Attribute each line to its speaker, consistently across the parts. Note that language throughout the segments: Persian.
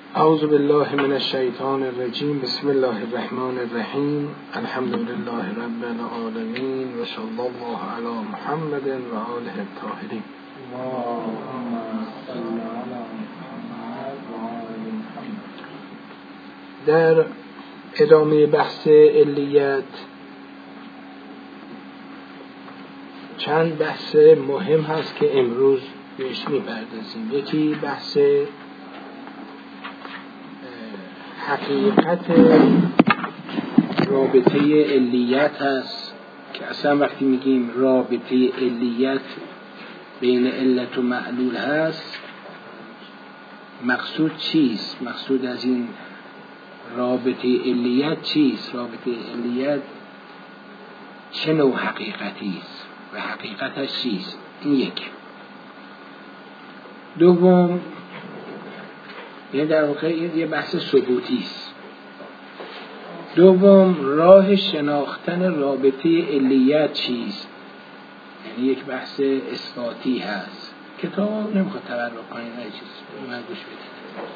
Speaker 1: اعوذ بالله من الشیطان الرجیم. بسم الله الرحمن الرحیم. الحمد لله رب العالمین و صلی الله علی محمد و آله الطاهرین.
Speaker 2: اللهم صل علی محمد و آل محمد.
Speaker 1: در ادامه بحث علیت چند بحث مهم هست که امروز بهش میپردازیم. یکی بحث حقیقت رابطه علیت هست که اصلا وقتی میگیم رابطه علیت بین علت و معلول هست مقصود چیست؟ مقصود از این رابطه علیت چیست؟ رابطه علیت چه نوع حقیقتی است و حقیقتش چیست؟ این یک. دوم، یعنی در واقع یه بحث ثبوتی است. دوم، راه شناختن رابطه علیت چیست؟ یعنی یک بحث اثباتی هست. کتاب نمیخواد تبرک کنید، هر چیز من گوش بدید.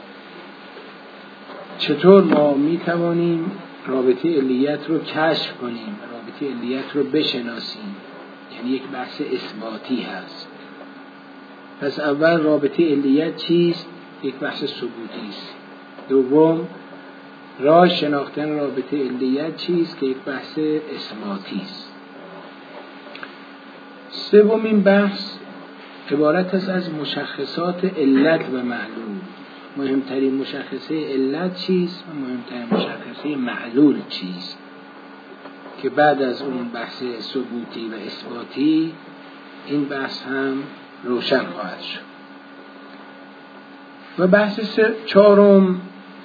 Speaker 1: چطور ما میتوانیم رابطه علیت رو کشف کنیم، رابطه علیت رو بشناسیم؟ یعنی یک بحث اثباتی هست. پس اول رابطه علیت چیست؟ یک بحث ثبوتی است. دوم، راه شناختن رابطه علیت چیست که یک بحث اثباتی است. سومین بحث عبارت است از مشخصات علت و معلول. مهمترین مشخصه علت چیست و مهمترین مشخصه معلول چیست که بعد از اون بحث ثبوتی و اثباتی این بحث هم روشن خواهد شد. و بحث چهارم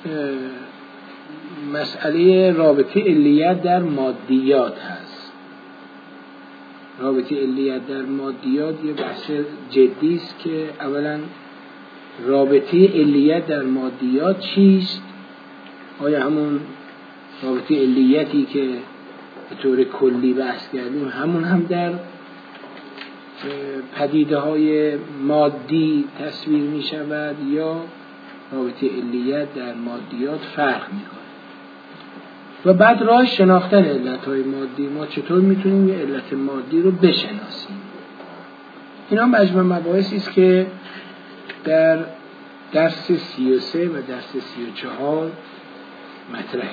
Speaker 1: مسئله رابطه علیت در مادیات هست. رابطه علیت در مادیات یه بحث جدی است که اولا رابطه علیت در مادیات چیست؟ آیا همون رابطه علیتی که به طور کلی بحث کردیم همون هم در پدیده های مادی تصویر می شود یا رابطه علیت در مادیات فرق می کنه؟ و بعد راه شناختن علت های مادی، ما چطور می تونیم یه علت مادی رو بشناسیم؟ اینا مجموع مباحثی است که در درس 33 و درس 34 مطرحه.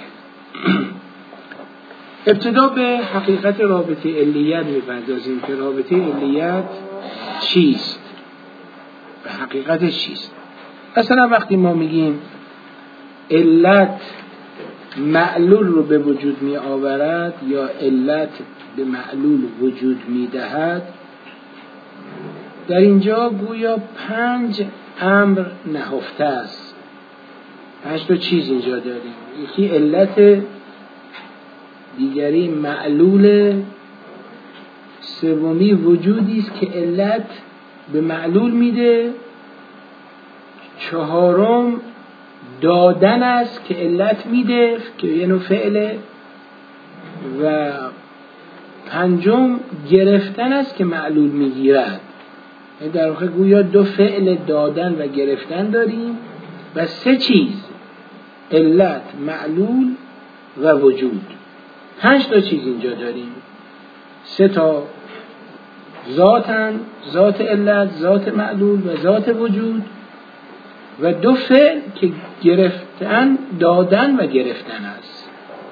Speaker 1: ابتدا به حقیقت رابطه علیت می‌پردازیم که رابطه علیت چیست و حقیقتش چیست. مثلا وقتی ما میگیم علت معلول رو به وجود می آورد یا علت به معلول وجود می دهد، در اینجا گویا 5 امر نهفته است. 5 تا چیز اینجا داریم. یکی علت، دیگری معلول، سومی وجودی است که علت به معلول میده، چهارم دادن است که علت میده که یه نوع فعله، و پنجم گرفتن است که معلول میگیرد. در واقع گویا 2 فعل دادن و گرفتن داریم و 3 چیز، علت، معلول و وجود. 5 تا چیز اینجا داریم. 3 تا ذاتن، ذات علت، ذات معلول و ذات وجود، و 2 فعل که گرفتن، دادن و گرفتن است.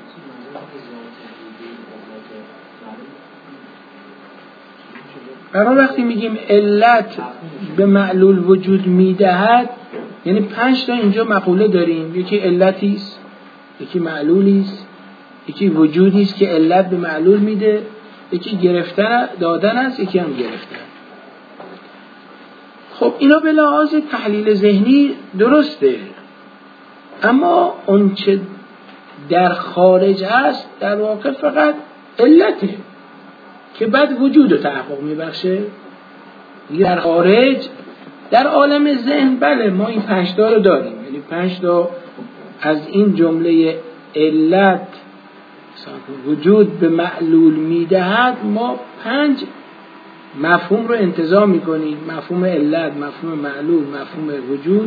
Speaker 1: برای وقتی میگیم علت به معلول وجود میدهد، یعنی 5 تا اینجا مقوله داریم. یکی علتی است، یکی معلولی است، یکی وجودی است که علت به معلول میده، یکی گرفتن دادن است، یکی هم گرفتن. خب اینا به لحاظ تحلیل ذهنی درسته، اما اون چه در خارج است در واقع فقط علته که بعد وجود رو تحقق میبخشه. در خارج، در عالم ذهن، بله ما این 5 تا رو داریم، یعنی 5 تا از این جمله علت وجود به معلول میدهد، ما 5 مفهوم رو انتزاع میکنیم: مفهوم علت، مفهوم معلول، مفهوم وجود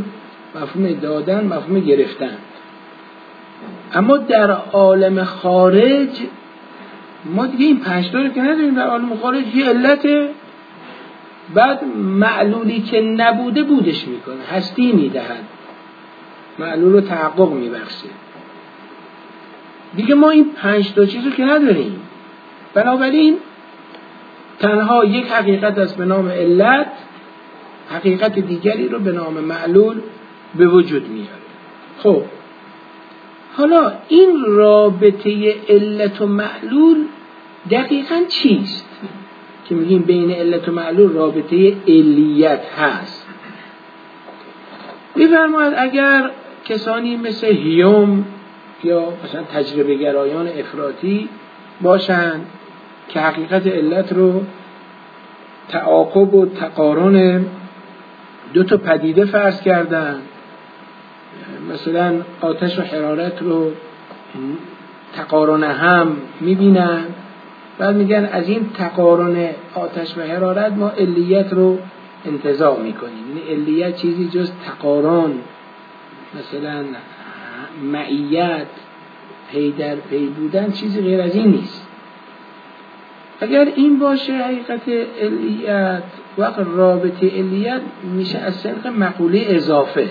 Speaker 1: مفهوم دادن، مفهوم گرفتن. اما در عالم خارج ما دیگه این 5 تا رو که نداریم. در عالم خارج یه علته، بعد معلولی که نبوده بودش میکنه، هستی میدهد، معلول رو تحقق میبخشه. دیگه ما این 5 تا چیز رو که نداریم. بنابراین تنها یک حقیقت است به نام علت، حقیقت دیگری رو به نام معلول به وجود میاره. خب حالا این رابطه علت و معلول دقیقاً چیست که میگیم بین علت و معلول رابطه علیت هست؟ می‌فرماید اگر کسانی مثل هیوم یا مثلا تجربه گرایان افراطی باشند که حقیقت علت رو تعاقب و تقارن 2 تا پدیده فرض کردن، مثلا آتش و حرارت رو تقارن هم میبینن، بعد میگن از این تقارن آتش و حرارت ما علیت رو انتزاع میکنیم. یعنی علیت چیزی جز تقارن، مثلا معیت، پی در پی بودن، چیزی غیر از این نیست. اگر این باشه حقیقت علیت، وقت رابطه علیت میشه از صنف مقوله اضافه.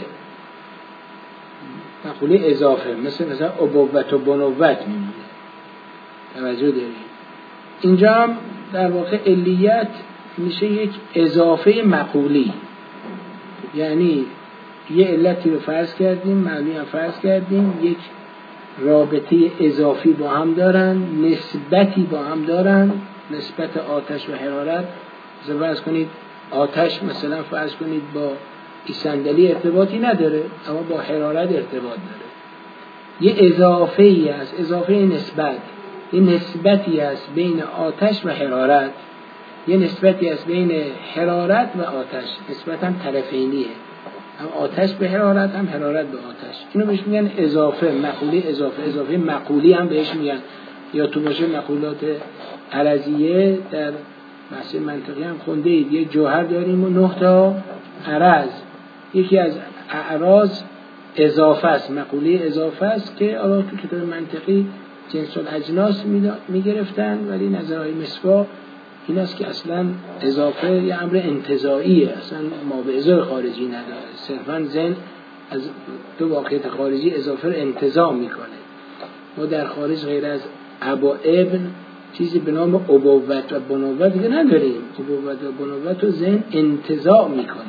Speaker 1: مقوله اضافه مثلا ابوت و بنوت میمونه. توجه دارید؟ اینجا هم در واقع علیت میشه یک اضافه مقولی، یعنی یه علتی رو فرض کردیم، معنی هم فرض کردیم، یک رابطه اضافی با هم دارن، نسبتی با هم دارن، نسبت آتش و حرارت. فرض کنید آتش مثلا فرض کنید با صندلی ارتباطی نداره، اما با حرارت ارتباط داره. یه اضافه ای است، اضافه نسبت، یه نسبتی است بین آتش و حرارت، یه نسبتی است بین حرارت و آتش، نسبت هم طرفینیه، هم آتش به حرارت هم حرارت به آتش. اینو بهش میگن اضافه، مقوله اضافه. اضافه مقولی هم بهش میگن، یا تو باشه مقولات عرضیه در بحث منطقی هم خونده اید. یه جوهر داریم و 9 تا عرض، یکی از اعراض اضافه است، مقوله اضافه است که حالا تو کتاب منطقی جنس الاجناس میگرفتن، ولی نظرهای مصباح این است که اصلا اضافه یه امر انتزاعیه، اصلا ما به ازای خارجی نداره، صرفا ذهن از 2 واقعیت خارجی اضافه رو انتزاع میکنه. ما در خارج غیر از ابا ابن چیزی به نام ابوت و بنوت دیگه نداریم. ابوت و بنوت رو ذهن انتزاع میکنه.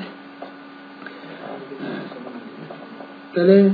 Speaker 1: بله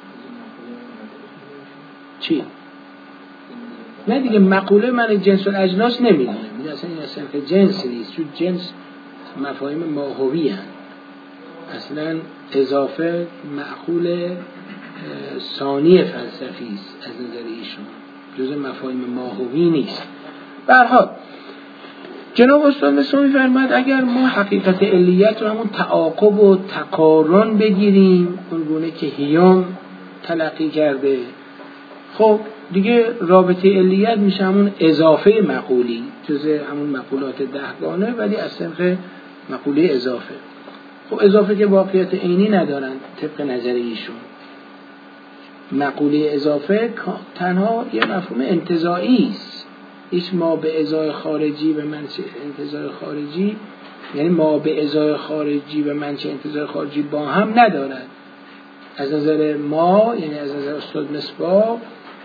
Speaker 1: چی؟ نه دیگه مقوله من جنس الاجناس نمیدونه، میگه اصلا این اصلا جنس نیست، چون جنس مفاهیم ماهوی هست. اصلا اضافه معقول ثانی فلسفی است از نظر ایشون، جز مفاهیم ماهوی نیست. به هر حال جناب استاد مثلا می‌فرماید اگر ما حقیقت علیت رو همون تعاقب و تقارن بگیریم، اون گونه که هیوم تلقی کرده، خب دیگه رابطه علیت میشه همون اضافه مقولی، جز همون مقولات 10 گانه، ولی از صنف مقوله اضافه. خب اضافه که واقعیت عینی ندارن طبق نظر ایشون. مقوله اضافه تنها یه مفهوم انتزاعی است، هیچ ما به ازای خارجی به منشأ انتزاع خارجی، یعنی ما به ازای خارجی و منشأ انتزاع خارجی با هم ندارد. از نظر ما، یعنی از نظر استاد مصباح،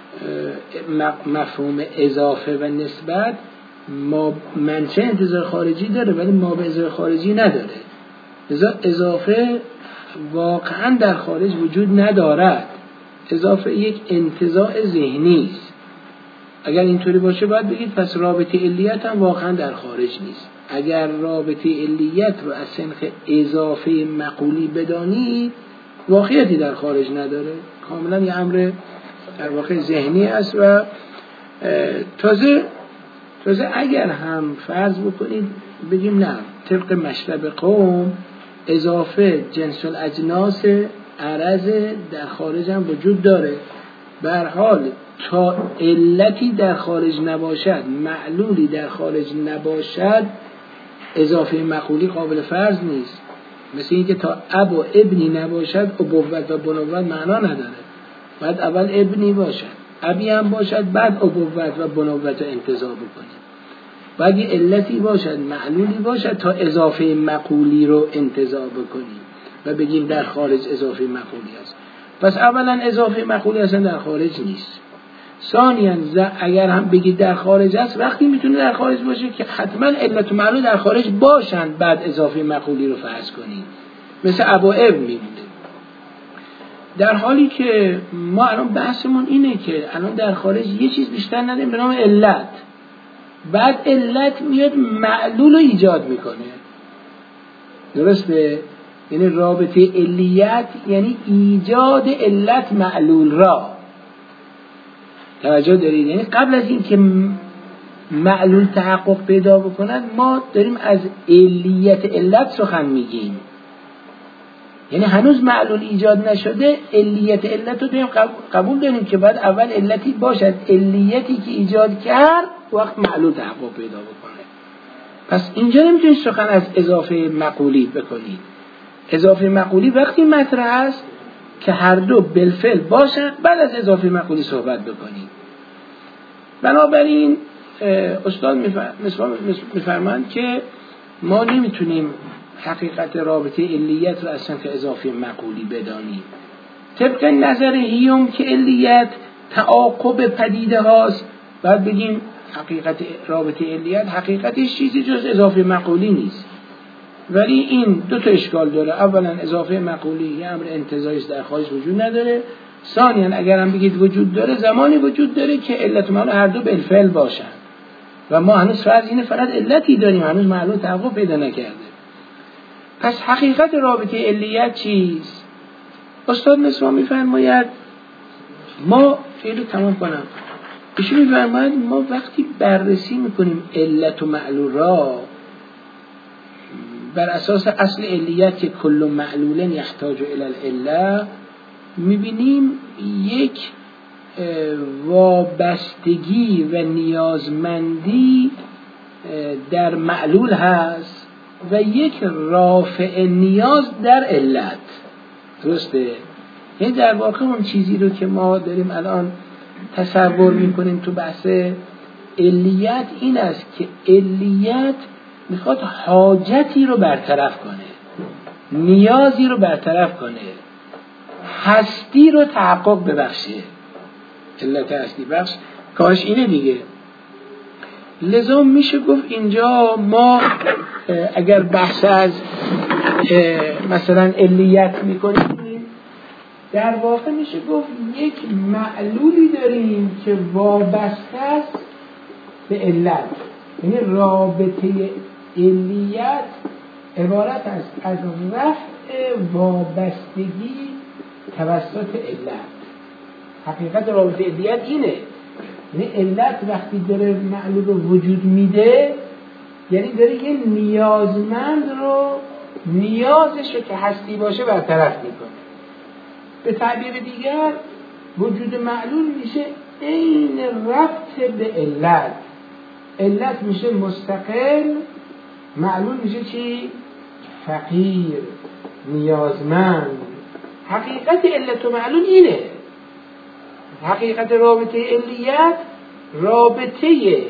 Speaker 1: مفهوم اضافه و نسبت ما منشأ انتزاع خارجی داره ولی ما به ازای خارجی نداره. لذا اضافه واقعا در خارج وجود ندارد. اضافه یک انتزاع ذهنی است. اگر اینطوری باشه باید بگید پس رابطه علیت هم واقعا در خارج نیست. اگر رابطه علیت رو از صنف اضافه مقولی بدانی، واقعیتی در خارج نداره، کاملا یه امر در واقع ذهنی است. و تازه اگر هم فرض بکنید بگیم نه، طبق مشرب قوم اضافه جنس الاجناس عرض در خارج هم وجود داره، به هر حال تا علتی در خارج نباشد، معلولی در خارج نباشد، اضافه مقولی قابل فرض نیست. مثل اینکه تا اب و ابنی نباشد ابوت و بنوت معنا نداره، باید اول ابنی باشد، ابی هم باشد، بعد ابوت و بنوت رو انتزاع بکنیم. باید یه علتی باشد، معلولی باشد تا اضافه مقولی رو انتزاع بکنیم و بگیم در خارج اضافه مقولی است. پس اولا اضافه مقولی اصلا در خارج نیست. ثانیاً اگر هم بگید در خارج است، وقتی میتونه در خارج باشه که حتما علت و معلول در خارج باشند بعد اضافه مقولی رو فرض کنید، مثل اب و اب میمونه. در حالی که ما الان بحثمون اینه که الان در خارج یه چیز بیشتر نداریم به نام علت، بعد علت میاد معلول رو ایجاد میکنه. درسته؟ یعنی رابطه علیت یعنی ایجاد علت معلول را. توجه دارید؟ یعنی قبل از این که معلول تحقق پیدا بکند ما داریم از علیت علت سخن میگیم. یعنی هنوز معلول ایجاد نشده، علیت علت رو داریم قبول داریم که باید اول علتی باشد، علیتی که ایجاد کرد وقت معلول تحقق پیدا بکنه. پس اینجا نمیتونید سخن از اضافه مقولی بکنید. اضافه مقولی وقتی مطرح است که هر دو بالفعل باشن، بعد از اضافه مقولی صحبت بکنید. بنابراین استاد میفرمایند که ما نمیتونیم حقیقت رابطه علیت رو اصلا که اضافه مقولی بدانیم. طبق نظر هیوم که علیت تعاقب پدیده هاست، بعد بگیم حقیقت رابطه علیت حقیقتش چیزی جز اضافه مقولی نیست. ولی این دو تا اشکال داره. اولا اضافه مقولی یه امر انتزاعی در خارج وجود نداره. ثانیاً اگر هم بگید وجود داره، زمانی وجود داره که علت و معلول هر دو بالفعل باشن و ما هنوز فرض اینه فقط علتی داریم، هنوز معلول تحقق پیدا نکرده. پس حقیقت رابطه علیت چیست؟ استاد مصباح میفرماید ما فعلو تمام کنم. ایشون میفرماید ما وقتی بررسی میکنیم علت و معلول را بر اساس اصل علیت که کل معلول یحتاج الی العله، میبینیم یک وابستگی و نیازمندی در معلول هست و یک رافع نیاز در علت. درسته؟ این در واقع اون چیزی رو که ما داریم الان تصور میکنیم تو بحث علیت این است که علیت میخواد حاجتی رو برطرف کنه، نیازی رو برطرف کنه، هستی رو تحقق ببخشه. علت هستی بخش کاش اینه دیگه. لذا میشه گفت اینجا ما اگر بحث از مثلا علیت میکنیم، در واقع میشه گفت یک معلولی داریم که وابسته است به علت. یعنی رابطه علیت عبارت است از رفع وابستگی توسط علت. حقیقت رابطه علیت اینه. یعنی علت وقتی داره معلول رو وجود میده، یعنی داره یه نیازمند رو نیازش رو که هستی باشه برطرف میکنه. به تعبیر دیگر وجود معلول میشه عین ربط به علت. علت میشه مستقل، معلول میشه چی؟ فقیر، نیازمند. حقیقت علت و معلول اینه. حقیقت رابطه علیت رابطه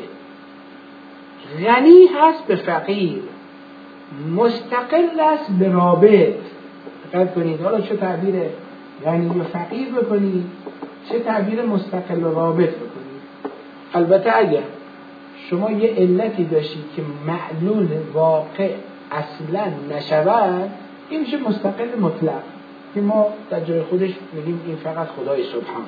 Speaker 1: غنی هست به فقیر، مستقل است به رابط. دقت کنید حالا چه تعبیر غنی و فقیر بکنید، چه تعبیر مستقل و رابط بکنید. البته اگر شما یه علتی داشتید که معلول واقع اصلا نشود، این میشه مستقل مطلق که ما در جای خودش میگیم این فقط خدای سبحانه.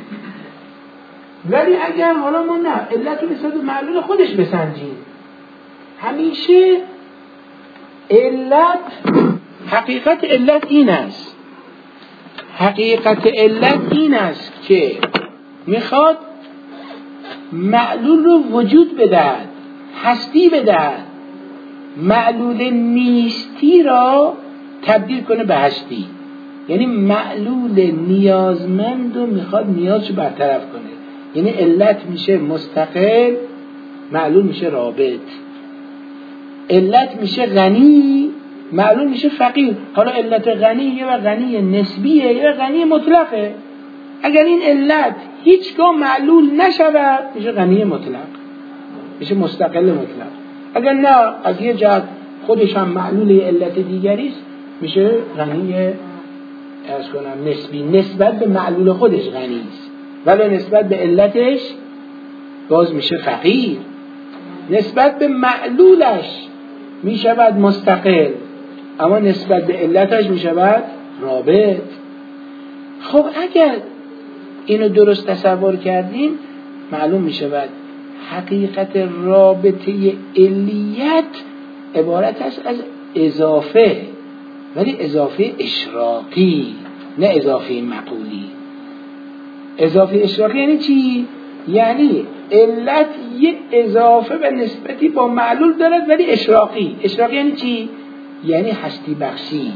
Speaker 1: ولی اگر حالا ما نه علت رو نسبت به معلول خودش بسنجیم، همیشه علت حقیقت علت این است. حقیقت علت این است که میخواد معلول رو وجود بدهد، هستی بدهد، معلول نیستی را تبدیل کنه به هستی. یعنی معلول نیازمند رو میخواد نیازشو برطرف کنه. یعنی علت میشه مستقل، معلول میشه رابط. علت میشه غنی، معلول میشه فقیر. حالا علت غنیه و غنی نسبیه یا غنی مطلقه. اگر این علت هیچگاه معلول نشود میشه غنی مطلق، میشه مستقل مطلق. اگر نه از یه جهت خودش هم معلول علت دیگری است میشه غنی ارز کنم نسبی، نسبت به معلول خودش غنی است ولی نسبت به علتش باز میشه فقیر. نسبت به معلولش میشود مستقل اما نسبت به علتش میشود رابط. خب اگر اینو درست تصور کردیم معلوم میشود حقیقت رابطه علیت عبارت است از اضافه، ولی اضافه اشراقی نه اضافه مقولی. اضافه اشراقی یعنی چی؟ یعنی علت یه اضافه به نسبتی با معلول دارد ولی اشراقی. اشراقی یعنی چی؟ یعنی هستی بخشی،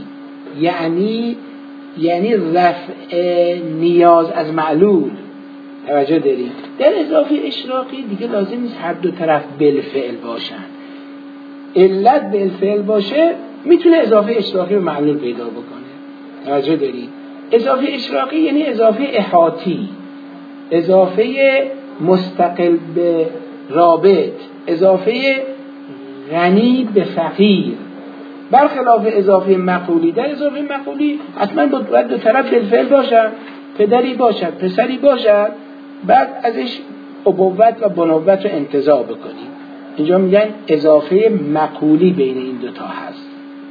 Speaker 1: یعنی رفع نیاز از معلول. توجه دارید؟ در اضافه اشراقی دیگه لازم نیست هر دو طرف بالفعل باشن. علت بالفعل باشه میتونه اضافه اشراقی به معلول پیدا بکنه. توجه دارید؟ اضافه اشراقی یعنی اضافه احاطی، اضافه مستقل به رابط، اضافه غنی به فقیر. برخلاف اضافه مقولی، در اضافه مقولی حتما باید دو طرف بالفعل باشن، پدری باشد پسری باشد، بعد ازش ابوت و بنوت رو انتزاع بکنیم. اینجا میگن اضافه مقولی بین این دوتا هست.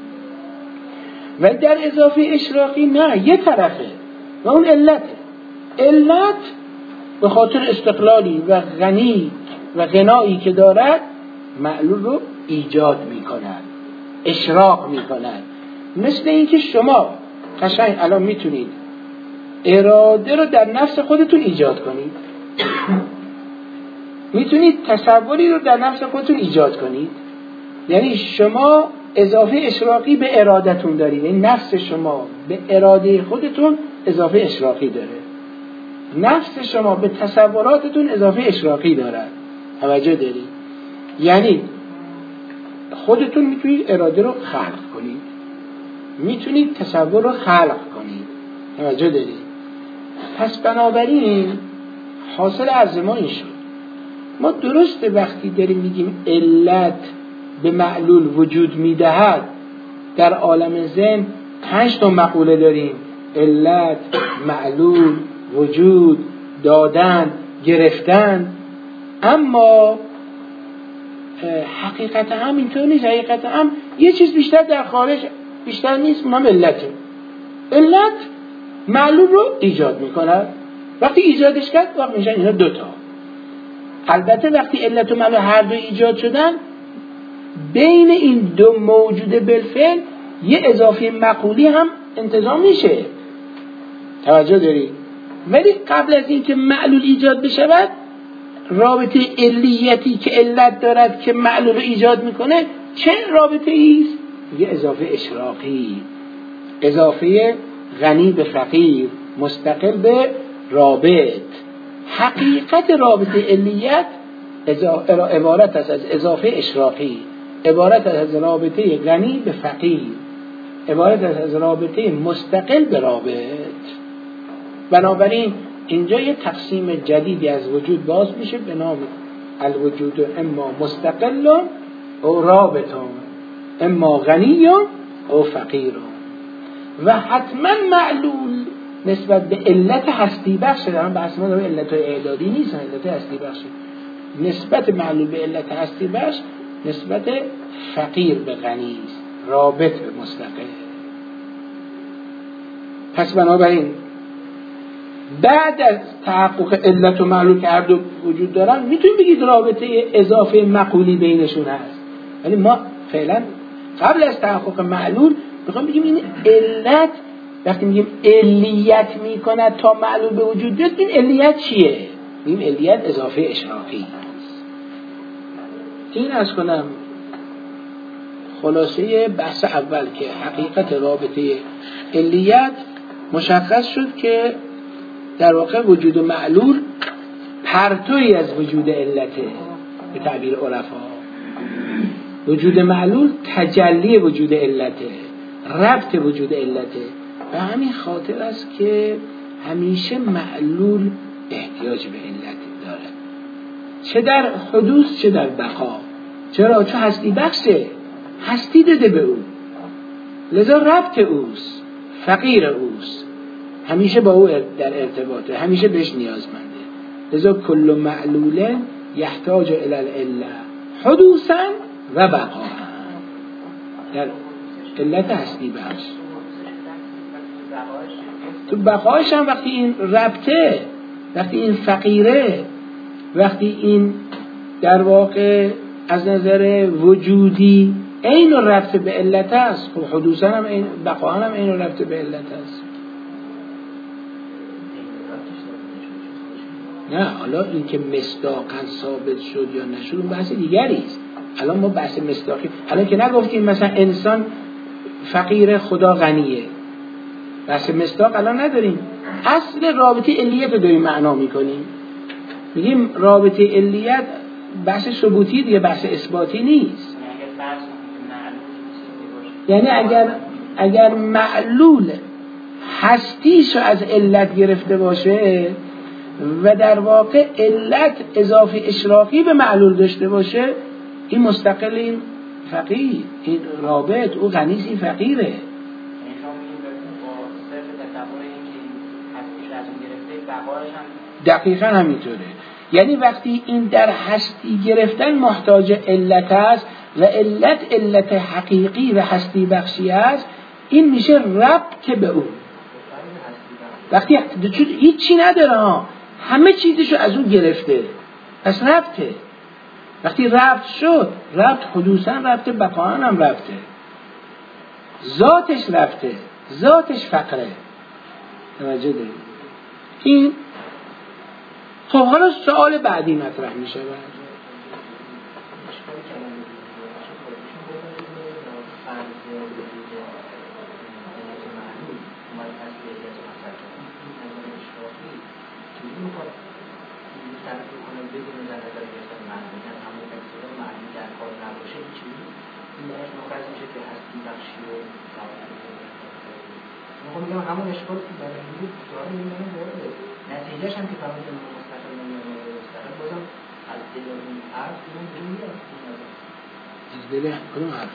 Speaker 1: و در اضافه اشراقی نه، یه طرفه و اون علته. علت به خاطر استقلالی و غنی و غنایی که دارد معلول رو ایجاد میکند، اشراق میکند. مثل اینکه شما قشنگ الان میتونید اراده رو در نفس خودتون ایجاد کنید، میتونید تصوری رو در نفس خودتون ایجاد کنید. یعنی شما اضافه اشراقی به ارادتون دارید، یعنی نفس شما به اراده خودتون اضافه اشراقی داره، نفس شما به تصوراتتون اضافه اشراقی دارد. توجه دارید؟ یعنی خودتون میتونید اراده رو خلق کنید، میتونید تصور رو خلق کنید. توجه دارید؟ پس بنابراین حاصل عرض ما این شد، ما درسته وقتی داریم میگیم علت به معلول وجود میدهد، در عالم ذهن 5 تا مقوله داریم: علت، معلول، وجود، دادن، گرفتن. اما حقیقت هم اینطور نیست. حقیقت هم یه چیز بیشتر در خارج بیشتر نیست، اونم علته. علت معلول رو ایجاد میکنه، وقتی ایجادش کرد وقت میشن اینا دوتا. البته وقتی علت و معلول هر دو ایجاد شدن، بین این دو موجود بالفعل یه اضافه مقولی هم انتظام میشه. توجه داری؟ ولی قبل از اینکه معلول ایجاد بشود، رابطه علیتی که علت دارد که معلول رو ایجاد میکنه چه رابطه ایست؟ یه اضافه اشراقی، اضافه غنی به فقیر، مستقل به رابط. حقیقت رابطه علیت عبارت است از اضافه اشراقی، عبارت است از رابطه غنی به فقیر، عبارت است از رابطه مستقل به رابط. بنابراین اینجا یه تقسیم جدیدی از وجود باز میشه به نام الوجود اما مستقل او رابط، اما غنی او فقیر. و حتما معلول نسبت به علت هستی بخش، در هم بحث ما داره علت اعدادی نیست، علت هستی بخش. نسبت معلول به علت هستی بخش نسبت فقیر به غنی است، رابط به مستقل. پس بنابراین بعد از تحقق علت و معلول که هر دو وجود دارن میتونید بگید رابطه اضافه مقولی بینشون هست. ولی ما فعلا قبل از تحقق معلول میخوام بگیم این علت وقتی میگیم علیت میکند تا معلول به وجود بیاد، این علیت چیه؟ میگیم علیت اضافه اشراقی است. این از کنم خلاصه بحث اول که حقیقت رابطه علیت مشخص شد که در واقع وجود معلول پرتویی از وجود علته به تعبیر عرفا. وجود معلول تجلی وجود علته، ربط وجود علته. و همین خاطر است که همیشه معلول احتیاج به علت داره، چه در حدوث چه در بقا. چرا؟ چون هستی بخشه، هستی داده به او، لذا ربط اوست، فقیر اوست، همیشه با او در ارتباطه، همیشه بهش نیازمنده. لذا کل معلول یحتاج الی العله حدوثا و بقا، در علت هستی بخش. تو بقایش هم وقتی این ربطه، وقتی این فقیره، وقتی این در واقع از نظر وجودی عین ربط به علت است، خب حدوثا هم عین، بقا هم عین ربط به علت است. نه حالا این که مصداقاً ثابت شد یا نشد اون بحث دیگری است. الان ما بحث مصداقی، الان که نگفتیم مثلا انسان فقیر خدا غنیه، بحث مصداق الان نداریم، اصل رابطه علیت رو داریم معنا میکنیم. میگیم رابطه علیت بحث ثبوتی دیگه، بحث اثباتی نیست. یعنی اگر معلول هستیشو از علت گرفته باشه و در واقع علت اضافه اشراقی به معلول داشته باشه، این مستقل، این فقیر، این رابط، او غنیست، این فقیره. دقیقا همینطوره. یعنی وقتی این در هستی گرفتن محتاج علت است و علت حقیقی و هستی بخشی است، این میشه ربط به اون. وقتی هیچی نداره، همه چیزشو از اون گرفته، پس ربطه. وقتی ربط شد، ربط حدوثا ربطه، بقا هم ربطه، ذاتش ربطه، ذاتش فقره. توجه دارید؟ این خب حالا سوال بعدی مطرح میشه.
Speaker 2: همون اشکال که در وجود داره میمونه، نتیجهش هم که فراموش مستقل نمیاد، مستقل بازم از دل اون حرف بیرون میاد.
Speaker 1: از دل کدوم حرف؟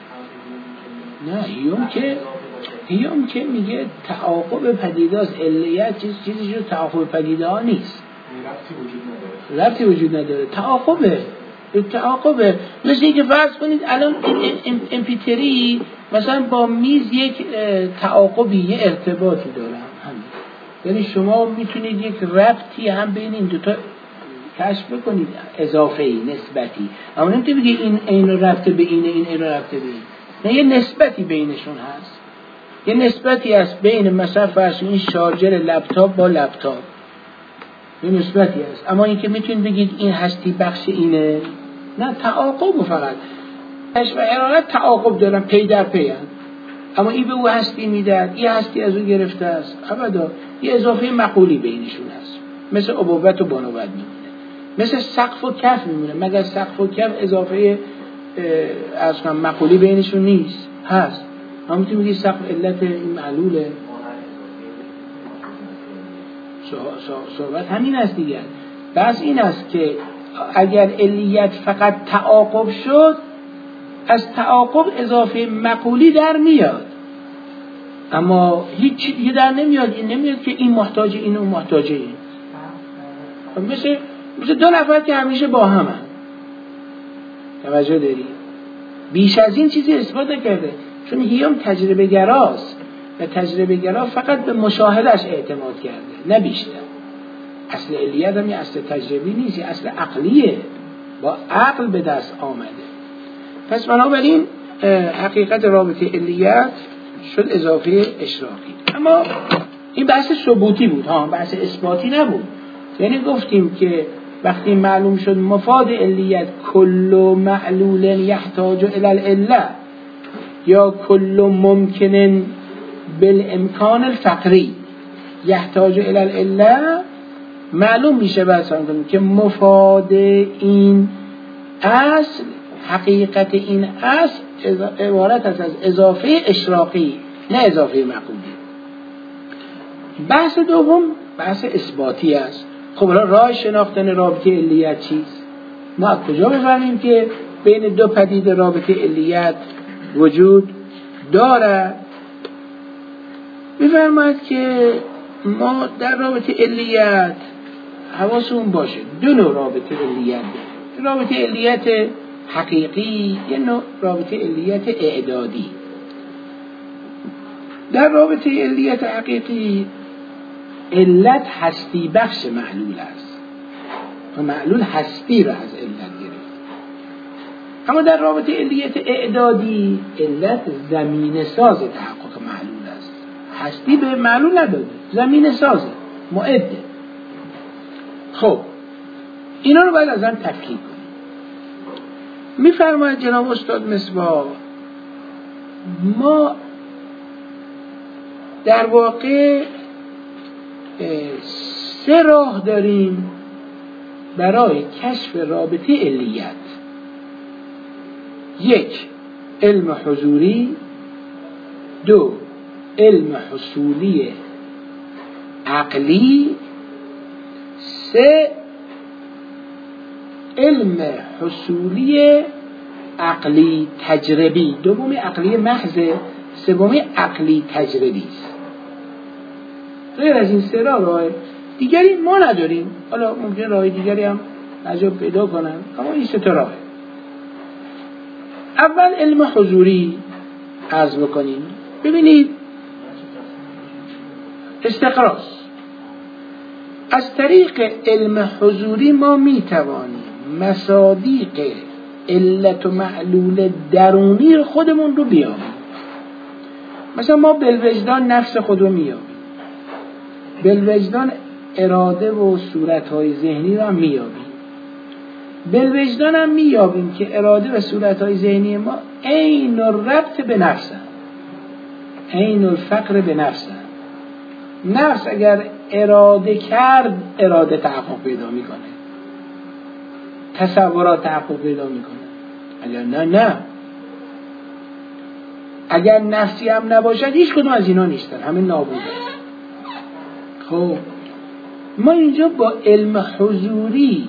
Speaker 1: نه هیوم که میگه تعاقب پدیده است، علیت چیزی جو تعاقب پدیده ها نیست، ربطی وجود نداره، تعاقبه. مثل اینکه فرض کنید الان امپیتری مثلا با میز یک تعاقبی، یه ارتباطی داره همین. یعنی شما میتونید یک ربطی هم بین این دوتا کشف بکنید، اضافه‌ای، نسبتی، اما نمیتونید بگید این عین ربط به اینه، این عین ربط به این. نه، یه نسبتی بینشون هست، یه نسبتی هست بین مثلا فرض این شارژر لپتاپ با لپتاپ، یه نسبتی هست. اما این که میتونید بگید این هستی بخش اینه، نه، تعاقب فقط کشف و حرارت تعاقب دارن، پی در پی هست. اما این به او هستی میداد، این هستی از او گرفته است، ابدا یه اضافه مقولی بینشون هست، مثل ابوت و بانوت میمونه، مثل سقف و کف میمونه. مگر سقف و کف اضافه از کم مقولی بینشون نیست؟ هست. هم میتونی بگی سقف علت این معلوله. صحبت همین است دیگر. بس این است که اگر علیت فقط تعاقب شد، از تعاقب اضافه مقولی در میاد، اما هیچ چیز دیگه در نمیاد. این نمیاد که این محتاج این و محتاج این. مثل دو نفر که همیشه با هم هم. توجه داری؟ بیش از این چیزی اثبات نکرده، چون هیوم تجربه گراست و تجربه گرا فقط به مشاهدش اعتماد کرده، نه بیشتر. اصل علیت هم یه اصل تجربی نیست، یه اصل عقلیه، با عقل به دست آمده. پس بنابراین حقیقت رابطه علیت شد اضافه اشراقی. اما این بحث ثبوتی بود، بحث اثباتی نبود. یعنی گفتیم که وقتی معلوم شد مفاد علیت کل معلول یحتاج الی العله یا کل ممکن بالامکان الفقری یحتاج الی العله، معلوم میشه بسان کنیم که مفاد این اصل حقیقت این اصل عبارت است از اضافه اشراقی، نه اضافه معقولی. بحث دوم بحث اثباتی است. خب حالا راه شناختن رابطه علیت چیست؟ ما از کجا بفهمیم که بین دو پدیده رابطه علیت وجود دارد؟ می‌فرماید که ما در رابطه علیت حواسمون باشه دو نوع رابطه علیت داریم. رابطه علیت حقیقی، یه نوع رابطه علیت اعدادی. در رابطه علیت حقیقی علت هستی بخش معلول است و معلول هستی را از علت گرفت. اما در رابطه علیت اعدادی علت زمینه ساز تحقق معلول است. هستی به معلول نداده، زمینه سازه، معده. خب اینا رو باید از هم تفکیک کنیم. میفرماید جناب استاد مصباح ما در واقع سه راه داریم برای کشف رابطه علیت. یک، علم حضوری. دو، علم حصولی عقلی. سه، علم حصولی عقلی تجربی. دومی عقلی محض، سومی عقلی تجربی است. غیر از این سه راه دیگری ما نداریم. حالا ممکن راه دیگری هم عجب پیدا کنن، اما این سه تا راه. اول علم حضوری عرض بکنیم. ببینید استقراض. از طریق علم حضوری ما میتوانیم مصادیق علت و معلول درونی خودمون رو بیابیم. مثلا ما بالوجدان نفس خود رو میابیم، بالوجدان اراده و صورتهای ذهنی رو هم میابیم. بالوجدان هم میابیم که اراده و صورتهای ذهنی ما عین الربط به نفسن، عین الفقر به نفسن. نفس اگر اراده کرد اراده تحقق پیدا میکنه، تصورات تحقق پیدا میکنه. اگر نه اگر نفسی هم نباشد هیچ کدوم از اینا نیستن، همه نابوده. خب ما اینجا با علم حضوری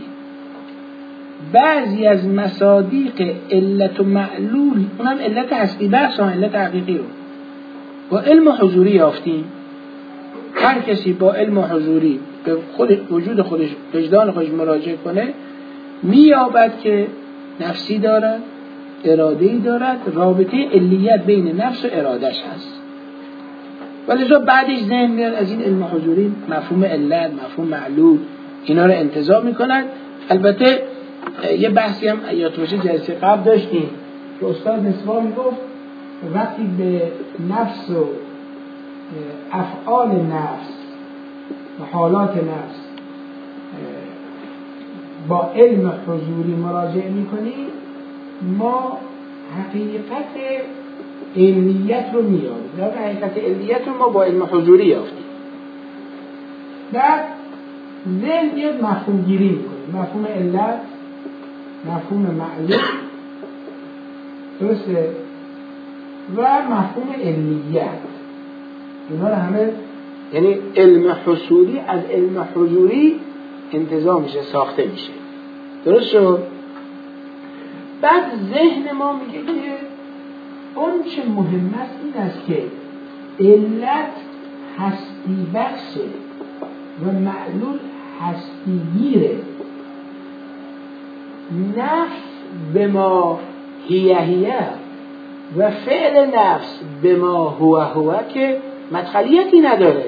Speaker 1: بعضی از مصادیق علت و معلول، اونم علت هستی بخش و علت حقیقی رو با علم حضوری یافتیم. هر کسی با علم حضوری به وجود خودش، وجدان خودش مراجعه کنه مییابد که نفسی دارد، اراده‌ای دارد، رابطه علیت بین نفس و ارادش هست. ولذا بعدش ذهن میاد از این علم حضوری مفهوم علت، مفهوم معلول اینا رو انتزاع میکنند. البته یه بحثی هم یاد باشه جلسه قبل داشتیم که استاد مصباح میگفت وقتی به نفس و افعال نفس و حالات نفس با علم حضوری مراجعه میکنیم ما حقیقت علیت رو میابیم. در حقیقت علیت رو ما با علم حضوری یافتیم. بعد ذهن میاد مفهوم گیری میکنه، مفهوم علت، مفهوم معلول، درسته، و مفهوم علیت. اینا رو همه یعنی علم حصولی از علم حضوری انتزاع میشه، ساخته میشه. درست شد؟ بعد ذهن ما میگه که اون چه مهم است این است که علت هستی بخشه و معلول هستی گیره. نفس به ما هیه و فعل نفس به ما هو که مدخلیتی نداره.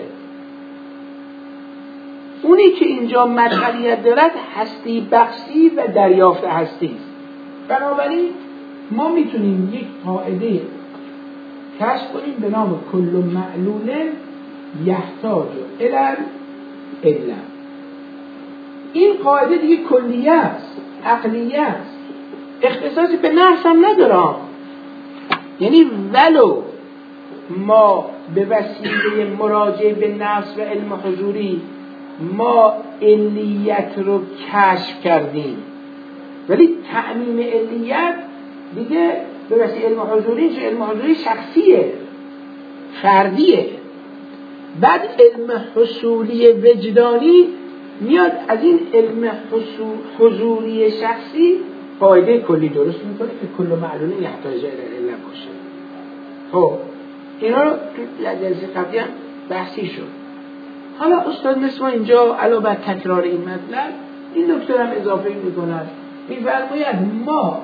Speaker 1: اونی که اینجا مدخلیت دارد هستی بخشی و دریافت هستی است. بنابراین ما میتونیم یک قاعده کشف کنیم به نام کل معلول یحتاج الی علت. این قاعده دیگه کلیه است، عقلیه است، اختصاصی به نفس هم نداره. یعنی ولو ما به وسیله مراجعه به نفس و علم حضوری ما علیت رو کشف کردیم، ولی تعمیم علیت دیگه به وسیله علم حضوری، چه علم حضوری شخصیه، فردیه. بعد علم حصولی وجدانی میاد از این علم حضوری شخصی قاعده کلی درست میکنه که کل معلول یحتاج الی العلم باشه. خب اینا رو تو جلسه قبلی هم بحثی شد. حالا استاد مثل اینجا علاوه بر تکرار این مطلب این نکته هم اضافه میکند، میفرماید ما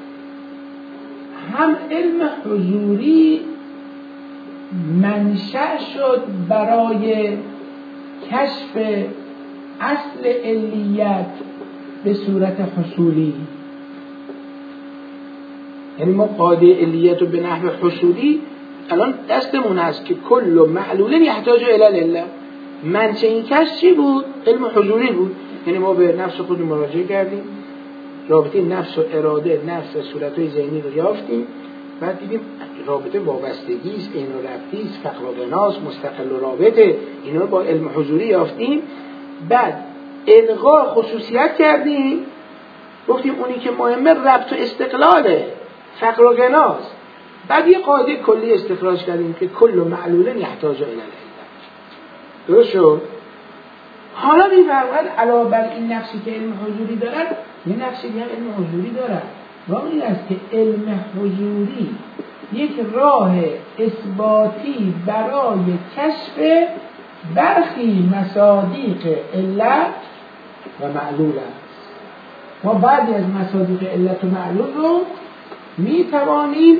Speaker 1: هم علم حضوری منشأ شد برای کشف اصل علیت به صورت حصولی، یعنی ما قاعده علیت رو به نحو حصولی الان دستمون هست که کل معلول یحتاج الی العلم. منشأ این کشف چی بود؟ علم حضوری بود. یعنی ما به نفس خود مراجعه کردیم، رابطه نفس و اراده، نفس و صورت‌های ذهنی رو یافتیم، بعد دیدیم رابطه وابستگی است، عین و ربطی است، فقر و غناست، مستقل و رابطه، اینا رو با علم حضوری یافتیم. بعد الغا خصوصیت کردیم، گفتیم اونی که مهمه ربط و استقلاله، فقر و غناست. بعد یه قاعده کلی استخراج کردیم که کل معلول یحتاج الی العلم. درست شد؟ حالا می‌فرماید علاوه بر این نفسی که علم حضوری دارد، یه نفسی دیگه علم حضوری دارد. و این است که علم حضوری یک راه اثباتی برای کشف برخی مصادیق علت و معلول است. ما بعضی از مصادیق علت و معلول رو میتوانیم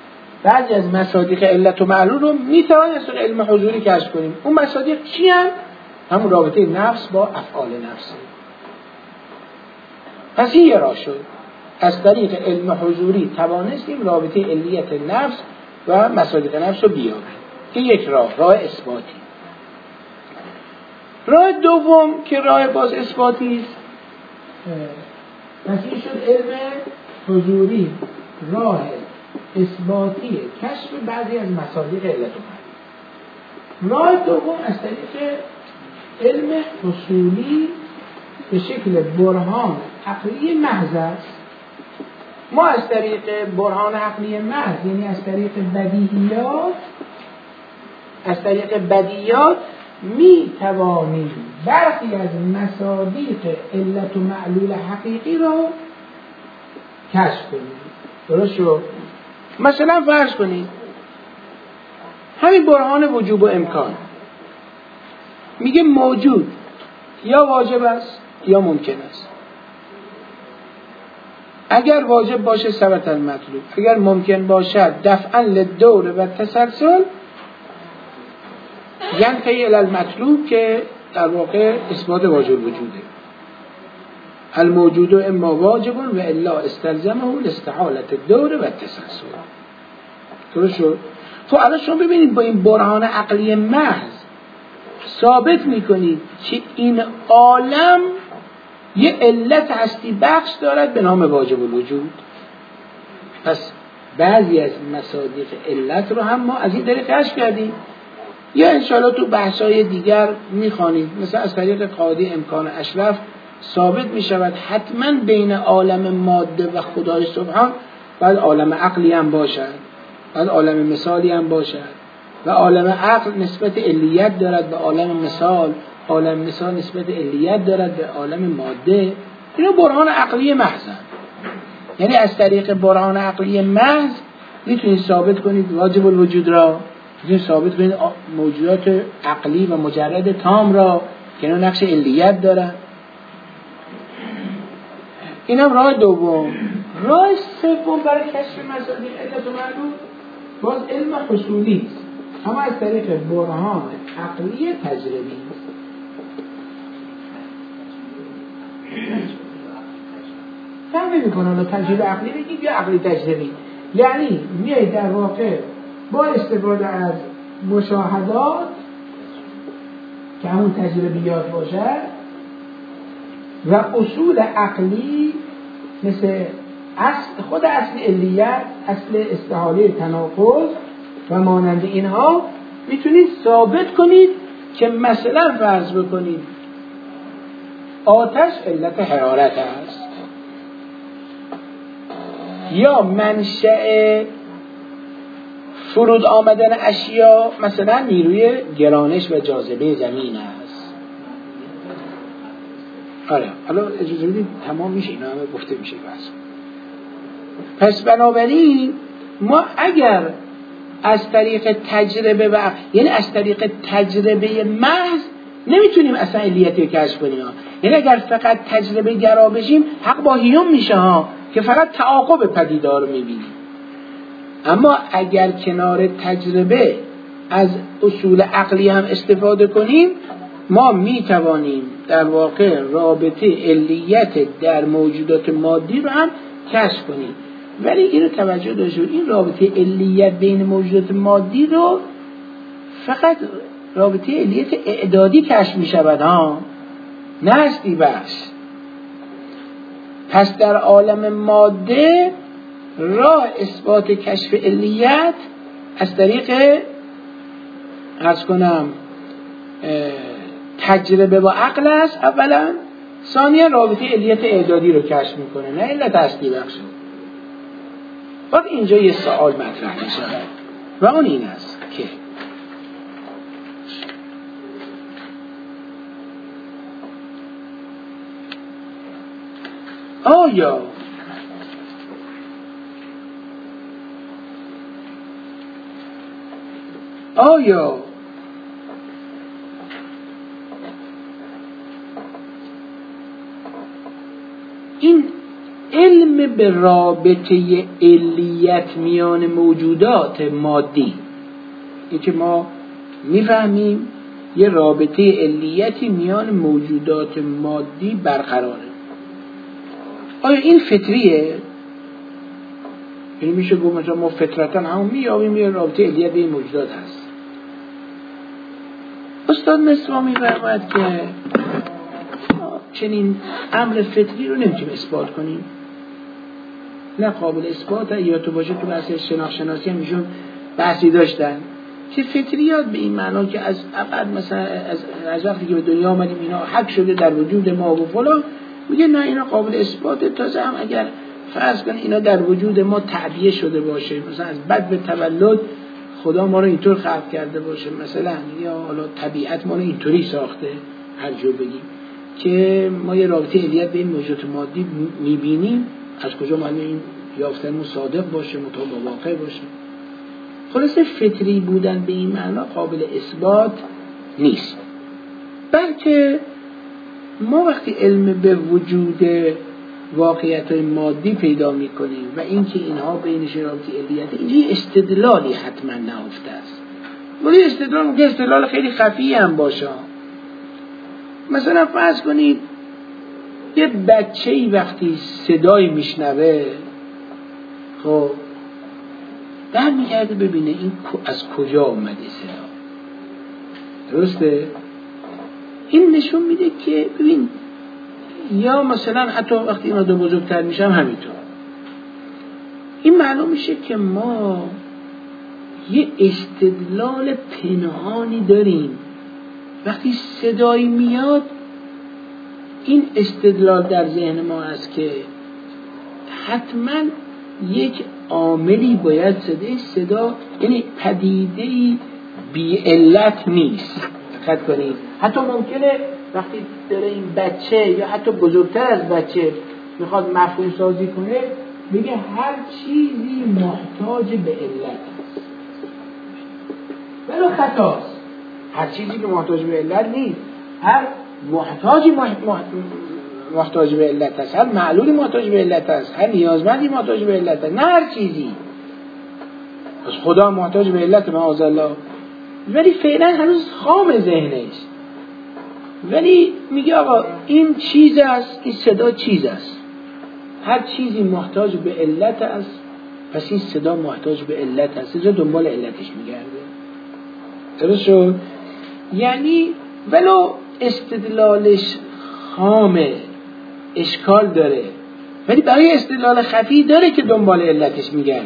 Speaker 1: از طریق علم حضوری کشف کنیم. اون مصادیق چی هم؟ همون رابطه نفس با افعال نفسه. پس این یه راه شد، از طریق علم حضوری توانستیم رابطه علیت نفس و مصادیق نفس رو بیابیم. این یک راه اثباتی. راه دوم که راه باز اثباتی است، پس این شد علم حضوری راه اثباتی کشف بعضی از مصادیق علت و معلول. راه دوم از طریق علم حصولی به شکل برهان عقلی محض است. ما از طریق برهان عقلی محض، یعنی از طریق بدیهیات می توانیم برخی از مصادیق علت و معلول حقیقی رو کشف کنیم. درست شد؟ مثلا فرض کنید همین برهان وجوب و امکان میگه موجود یا واجب است یا ممکن است. اگر واجب باشه ثبت المطلوب، اگر ممکن باشد دفعا للدور و تسلسل ینتهی الی المطلوب، که در واقع اثبات واجب وجوده. الموجود اما واجب و الا استلزمه لاستحالة الدور و التسلسل. درست شد؟ تو الان شما ببینید با این برهان عقلی محض ثابت میکنید که این عالم یه علت هستی بخش دارد به نام واجب الوجود. پس بعضی از مصادیق علت رو هم ما از این طریق کشف کردیم، یا انشاءالله تو بحث‌های دیگر میخوانید. مثلا از طریق قاعده امکان اشرف ثابت میشود حتما بین عالم ماده و خدای سبحان باید عالم عقلی هم باشد، باید عالم مثالی هم باشد، و عالم عقل نسبت علیت دارد به عالم مثال، عالم مثال نسبت علیت دارد به عالم ماده. اینو برهان عقلی محض. یعنی از طریق برهان عقلی محض میتونید ثابت کنید واجب الوجود را، میتونید ثابت کنید موجودات عقلی و مجرد تام را که اینا نقش علیت دارن. اینم راه دوم. راه سوم برای کشف مصادیق علت و معلول باز علم حصولی است، اما از طریق برهان عقلی تجربی. فرق نمی‌کنه تجربه عقلی بگید یا عقلی تجربی. یعنی میای در واقع با استفاده از مشاهدات که همون تجربیات باشد و اصول عقلی مثل خود اصل علیت، اصل استحاله تناقض و مانند اینها میتونید ثابت کنید که مثلا فرض بکنید آتش علت حرارت است. یا منشأ فرود آمدن اشیا مثلا نیروی گرانش و جاذبه زمین است. آره حالا اجازه بدید تمام میشه، اینا همه گفته میشه بس. پس بنابراین ما اگر از طریق تجربه یعنی از طریق تجربه محض نمیتونیم اصلا علیتی رو کشف کنیم. یعنی اگر فقط تجربه گرا بشیم حق با هیوم میشه ها که فقط تعاقب پدیدار رو میبینیم. اما اگر کنار تجربه از اصول عقلی هم استفاده کنیم ما میتوانیم در واقع رابطه علیت در موجودات مادی رو هم کشف کنیم. ولی اینو توجه داشته این رابطه علیت بین موجودات مادی رو فقط رابطه علیت اعدادی کشف می شود ها، نه هستی بخش. پس در عالم ماده راه اثبات کشف علیت از طریق عرض کنم تجربه با عقل است اولا، ثانیا رابطه علیت اعدادی رو کشف میکنه نه علت هستی بخش. بعد اینجا یه سوال مطرح می شود و اون این است که آیا این علم به رابطه علیت میان موجودات مادی، این که ما میفهمیم یه رابطه علیتی میان موجودات مادی برقراره، آیا این فطریه؟ یعنی میشه گفت مثلا ما فطرتا همون میابیم یه رابطه علیت بین موجودات هست. استاد مصباح میفرماید که چنین امر فطری رو نمیتونیم اثبات کنیم، نه قابل اثبات. یا تو باشه تو بحث شناخت-شناسی هم ایشون بحثی داشتن که فطریات به این معنا که از ابد مثلا از وقتی که به دنیا آمدیم اینا حق شده در وجود ما و فلان، میگه نه اینا قابل اثباته. تازه هم اگر فرض کنه اینا در وجود ما تعبیه شده باشه، مثلا از بد به تولد خدا ما رو اینطور خلق کرده باشه مثلا، یا حالا طبیعت ما رو اینطوری ساخته هر جور بگیم که ما یه رابطه علیت بین موجودات مادی میبینیم، از کجا معلومه این یافتن صادق باشه مطابق واقع باشه؟ خلاصه فطری بودن به این معنا قابل اثبات نیست، بلکه ما وقتی علم به وجود واقعیت مادی پیدا میکنیم و اینکه اینها بینش رابطه علیت، اینجا استدلالی حتما نهفته است. ولی استدلال ممکن استدلال خیلی خفی هم باشه. مثلا فرض کنید یه بچه‌ای وقتی صدای میشنوه خب در میگرده ببینه این از کجا اومده صدا، درسته؟ این نشون میده که ببین، یا مثلا حتی وقتی این آدم بزرگتر میشم همینطور، این معلوم میشه که ما یه استدلال پنهانی داریم. وقتی صدایی میاد این استدلال در ذهن ما هست که حتما یک عاملی باید صدا یعنی پدیده‌ای بی علت نیست. دقت کنید حتی ممکنه وقتی داره این بچه یا حتی بزرگتر از بچه میخواد مفهوم سازی کنه میگه هر چیزی محتاج به علت است، ولی خطاست. هر چیزی که محتاج به علت نیست، هر محتاج به علت است، هر معلولی محتاج به علت است، هر نیازمندی محتاج به علت است، نه هر چیزی. پس خدا محتاج به علت معاذالله، ولی فعلا هنوز خام ذهنه است. ولی میگه آقا این چیز است، این صدا چیز است، هر چیزی محتاج به علت است، پس این صدا محتاج به علت است، اینجا دنبال علتش میگرده. درست شد؟ یعنی ولو استدلالش خامه اشکال داره، ولی برای استدلال خفی داره که دنبال علتش میگرده،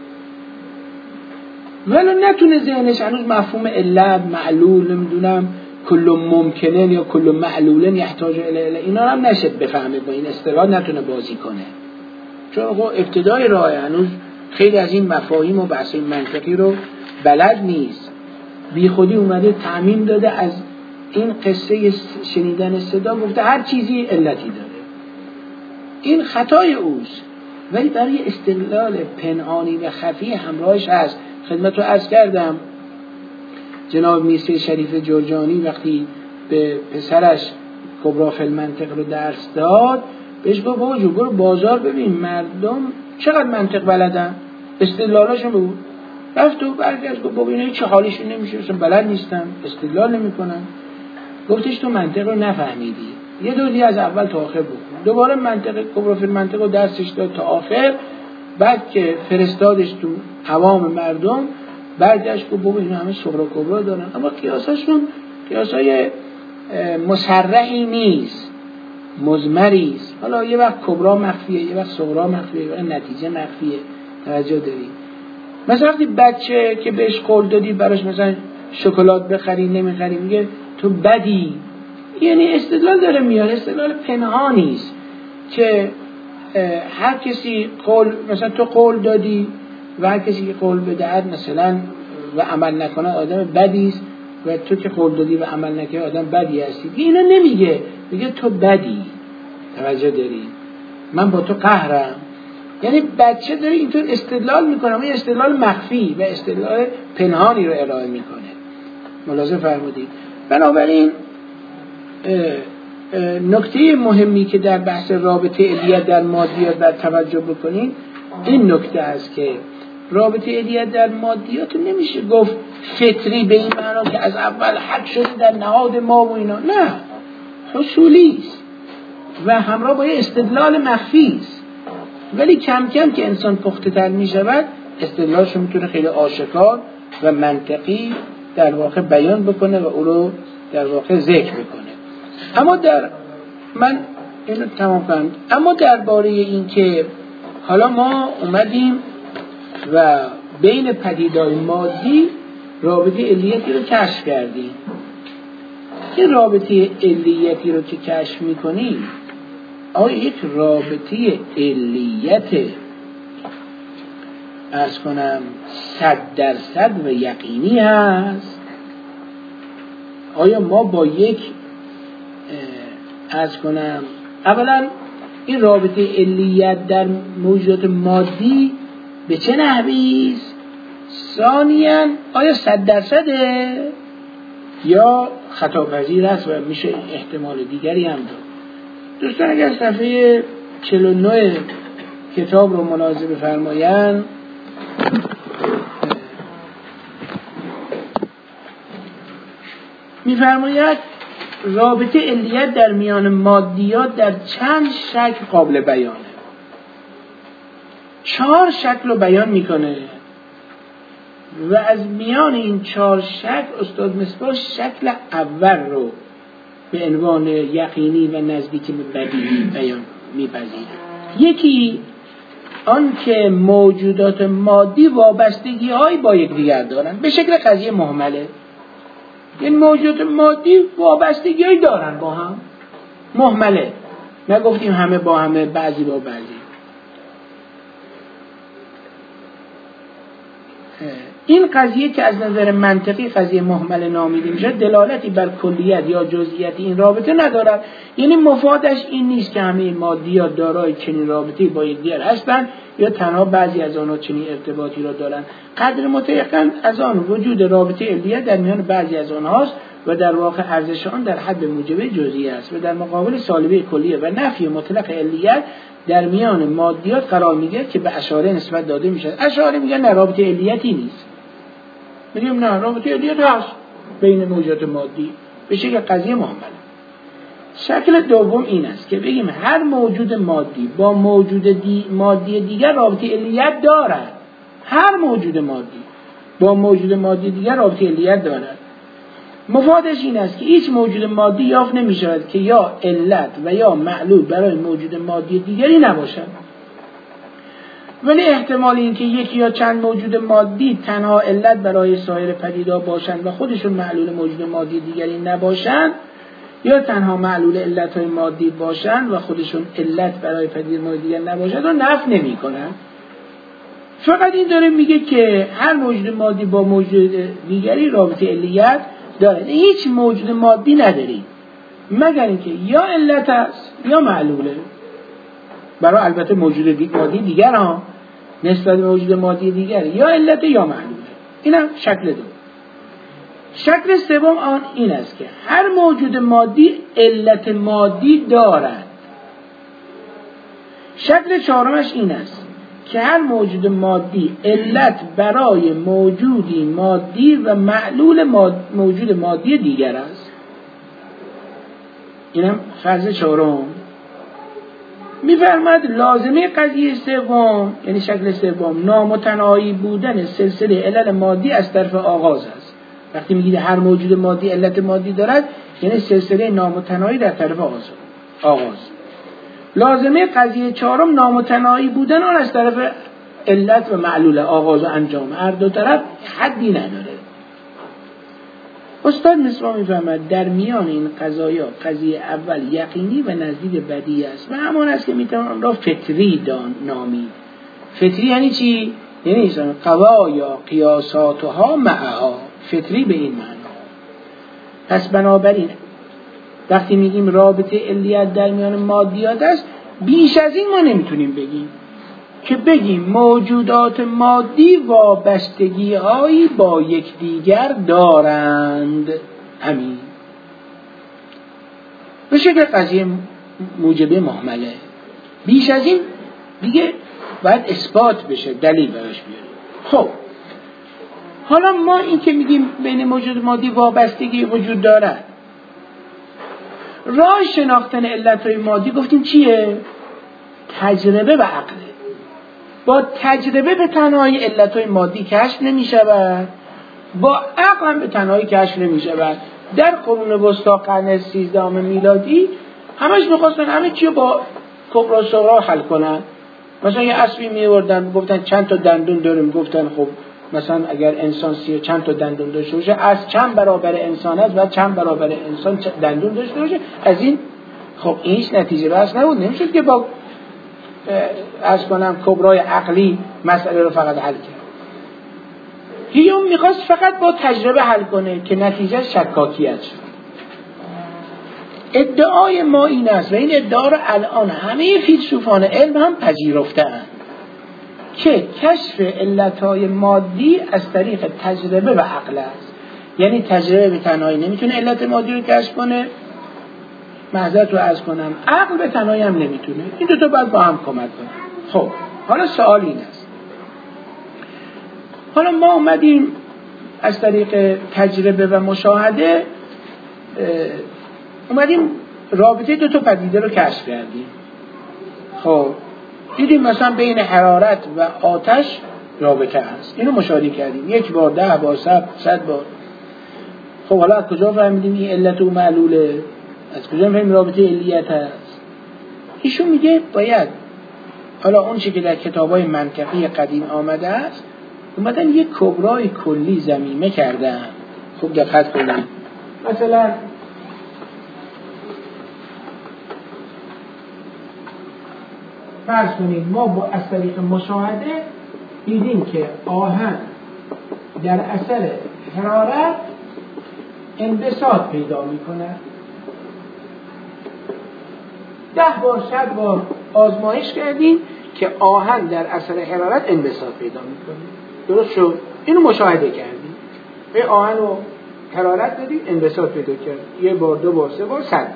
Speaker 1: ولو نتونه ذهنش هنوز مفهوم علت معلول نمیدونم کل ممکنه یا کل معلولن یحتاج الی اینا هم نشه بفهمه، با این اصطلاح نتونه بازی کنه. چون خب ابتدای راه هنوز خیلی از این مفاهیم و بحث منطقی رو بلد نیست، بی خودی اومده تعمیم داده از این قصه شنیدن صدا، گفته هر چیزی علتی داره. این خطای اوست، ولی برای استدلال پنهانی و خفی همراهش هست. خدمت رو عرض کردم جناب میرزا شریف جرجانی وقتی به پسرش کبری فی المنطق رو درس داد، بهش گفت بابا جو برو بازار ببین مردم چقدر منطق بلدن، استدلالاشون بگو. رفت و برگشت گفت بابا اینا هیچ حالیشون نمیشه، اصلا بلد نیستن، استدلال نمیکنن. گفتش تو منطق رو نفهمیدی، یه دوری از اول تا آخر بود. دوباره منطق کبری فی المنطق رو درسش داد تا آخر. بعد که فرستادش تو عوام مردم، برگشت گفت بابا اینا همه صغرا کبرا دارن، اما قیاساشون قیاسای مصرحی نیست، مضمری است. حالا یه وقت کبرا مخفیه، یه وقت صغرا مخفیه، یه وقت نتیجه مخفیه. توجه داری؟ مثلا وقتی بچه که بهش قول دادی براش مثلا شکلات بخری نمیخری، میگه تو بدی، یعنی استدلال داره میاره، استدلال پنهانی است که هر کسی قول، مثلا تو قول دادی و هر کسی که قول بدهد مثلا و عمل نکنه آدم بدی است و تو که قول دادی و عمل نکنی آدم بدی هستی. اینا نمیگه، میگه تو بدی. توجه داری؟ من با تو قهرم. یعنی بچه داره اینطور استدلال میکنه، اما استدلال مخفی و استدلال پنهانی رو ارائه میکنه. ملاحظه فرمودید؟ بنابراین نکته مهمی که در بحث رابطه علیت در مادیات بر توجه بکنید این نکته است که رابطه علیت در مادیات نمیشه گفت فطری به این معنا که از اول حد شده در نهاد ما و اینا، نه، حصولی است و همراه با یه استدلال مخفی است. ولی کم کم که انسان پخته تر می شود استدلالش رو میتونه خیلی آشکار و منطقی در واقع بیان بکنه و او رو در واقع ذکر بکنه. اما من اینو تمام کنم. اما درباره این که حالا ما اومدیم و بین پدیدهای مادی رابطه علیتی رو کشف کردیم. این رابطه علیتی رو که کشف میکنیم آیا یک رابطه علیت عرض کنم 100% و یقینی هست؟ آیا ما با یک عرض کنم اولا این رابطه علیت در موجودات مادی به چه نحوی است؟ ثانیاً آیا 100% یا خطاپذیر است و میشه احتمال دیگری هم داد؟ دوستان اگر صفحه 49 کتاب رو ملاحظه بفرمایند، میفرماید رابطه علیت در میان مادیات در چند شکل قابل بیانه. 4 شکل رو بیان میکنه و از میان این 4 شکل استاد مصباح شکل اول رو به عنوان یقینی و نزدیکی به بدیهی بیان میپذیره. یکی آن که موجودات مادی وابستگی های با یکدیگر دارن به شکل قضیه مهمله. این موجودات مادی وابستگی های دارن با هم، مهمله، نگفتیم همه با همه، بعضی با بعضی. این قضیه که از نظر منطقی قضیه مهمل نامیده میشه دلالتی بر کلیت یا جزئیات این رابطه ندارد. یعنی مفادش این نیست که همه مادیات دارای چنین رابطه‌ای با یکدیگر هستند یا تنها بعضی از آنها چنین ارتباطی را دارند. قدر متيقن از آن وجود رابطه علیت در میان بعضی از آنهاست و در واقع ارزش آن در حد موجب جزئی است و در مقابل سالبه کلیه و نفی مطلق علیت در میان مادیات قرار میگیرد که به اشاره نسبت داده میشه. اشاره میگن نه رابطه علیتی نیست، میگیم نه رابطه علیت هست بین موجودات مادی به شکل قضیه مهمله. شکل دوم این است که بگیم هر موجود مادی با موجود مادی دیگر رابطه علیت دارد. هر موجود مادی با موجود مادی دیگر رابطه علیت دارد. مفادش این است که هیچ موجود مادی یافت نمی شود که یا علت و یا معلول برای موجود مادی دیگری نباشد. ولی احتمال این که یکی یا چند موجود مادی تنها علت برای سایر پدیده‌ها باشند و خودشون معلول موجود مادی دیگری نباشند یا تنها معلول علتهای مادی باشن و خودشون علت برای پدیده دیگر نباشد و نفی نمی‌کنن. فقط این داره میگه که هر موجود مادی با موجود دیگری رابطه علیت داره. هیچ موجود مادی نداری مگر اینکه یا علت است یا معلوله. برای البته موجود مادی دیگر ها نسبت به موجود مادی دیگر یا علت یا معلوله. اینم شکل دوم. شکل سوم آن این است که هر موجود مادی علت مادی دارد. شکل چهارمش این است که هر موجود مادی علت برای موجودی مادی و معلول موجود مادی دیگر است. اینم فرض چهارم. می‌فرماید لازمه قضیه سوم یعنی شکل سوم نامتناهی بودن سلسله علل مادی از طرف آغاز است. وقتی میگید هر موجود مادی علت مادی دارد یعنی سلسله نامتناهی در طرف آغاز. لازمه قضیه چهارم نامتناهی بودن آن از طرف علت و معلول آغاز و انجام. هر دو طرف حدی نداره. استاد مصباح میفهمد در میان این قضایا قضیه اول یقینی و نزدیک بدیهی است و همان است که میتوان آن را فطری نامید. فطری یعنی چی؟ یعنی قضایا قیاساتها معها. فطری به این معنا. پس بنابراین وقتی میگیم رابطه علیت در میان مادیات است بیش از این ما نمیتونیم بگیم که بگیم موجودات مادی وابستگی هایی با یکدیگر دارند. همین به شکل قضیه موجبه محمله. بیش از این دیگه باید اثبات بشه، دلیل براش بیاریم. خب حالا ما این که میگیم بین موجود مادی وابستگی وجود دارد، راه شناختن علتهای مادی گفتیم چیه؟ تجربه و عقله. با تجربه به تنهایی علتهای مادی کشف نمی شود، با عقل هم به تنهایی کشف نمی شود. در قرون وسطی قرن 13 میلادی همش میخواستن همه چیو با کبرا صغرا حل کنن. مثلا یه اسبی میوردن گفتن چند تا دندون داریم، گفتن خب مثلا اگر انسان چند تا دندون داشته باشه از چند برابر انسان است و چند برابر انسان دندون داشته باشه. از این خب هیچ نتیجه بحث نبود. نمیشد که با از کنم کبرای عقلی مسئله رو فقط حل کرد. هیوم میخواست فقط با تجربه حل کنه که نتیجه شکاکیت شد. ادعای ما این است و این ادعا رو الان همه فیلسوفان علم هم پذیرفته‌اند که کشف علتهای مادی از طریق تجربه و عقل است. یعنی تجربه به تنهایی نمیتونه علت مادی رو کشف کنه، معذرت رو عرض کنم عقل به تنهایی هم نمیتونه. این دو تا باید با هم کمک کنه. خب حالا سوال این است، حالا ما اومدیم از طریق تجربه و مشاهده اومدیم رابطه دو تا پدیده رو کشف کردیم. خب دیدیم مثلا بین حرارت و آتش رابطه هست، اینو مشاهده کردیم 1 بار 10 بار 100 بار. خب حالا از کجا فهمیدیم این علت و معلوله؟ از کجا فهمیدیم رابطه علیت هست؟ ایشون میگه باید حالا اون چیزی که در کتابای منطقی قدیم آمده است اومدن یک کبرای کلی ضمیمه کردن. خوب دقت کنید. مثلا فرض کنید ما با از طریق مشاهده دیدیم که آهن در اثر حرارت انبساط پیدا میکنه. 10 بار 100 بار آزمایش کردیم که آهن در اثر حرارت انبساط پیدا میکنه. درست شد؟ اینو مشاهده کردیم. به آهن رو حرارت دادیم انبساط پیدا کرد. 1 بار 2 بار 3 بار 100 بار.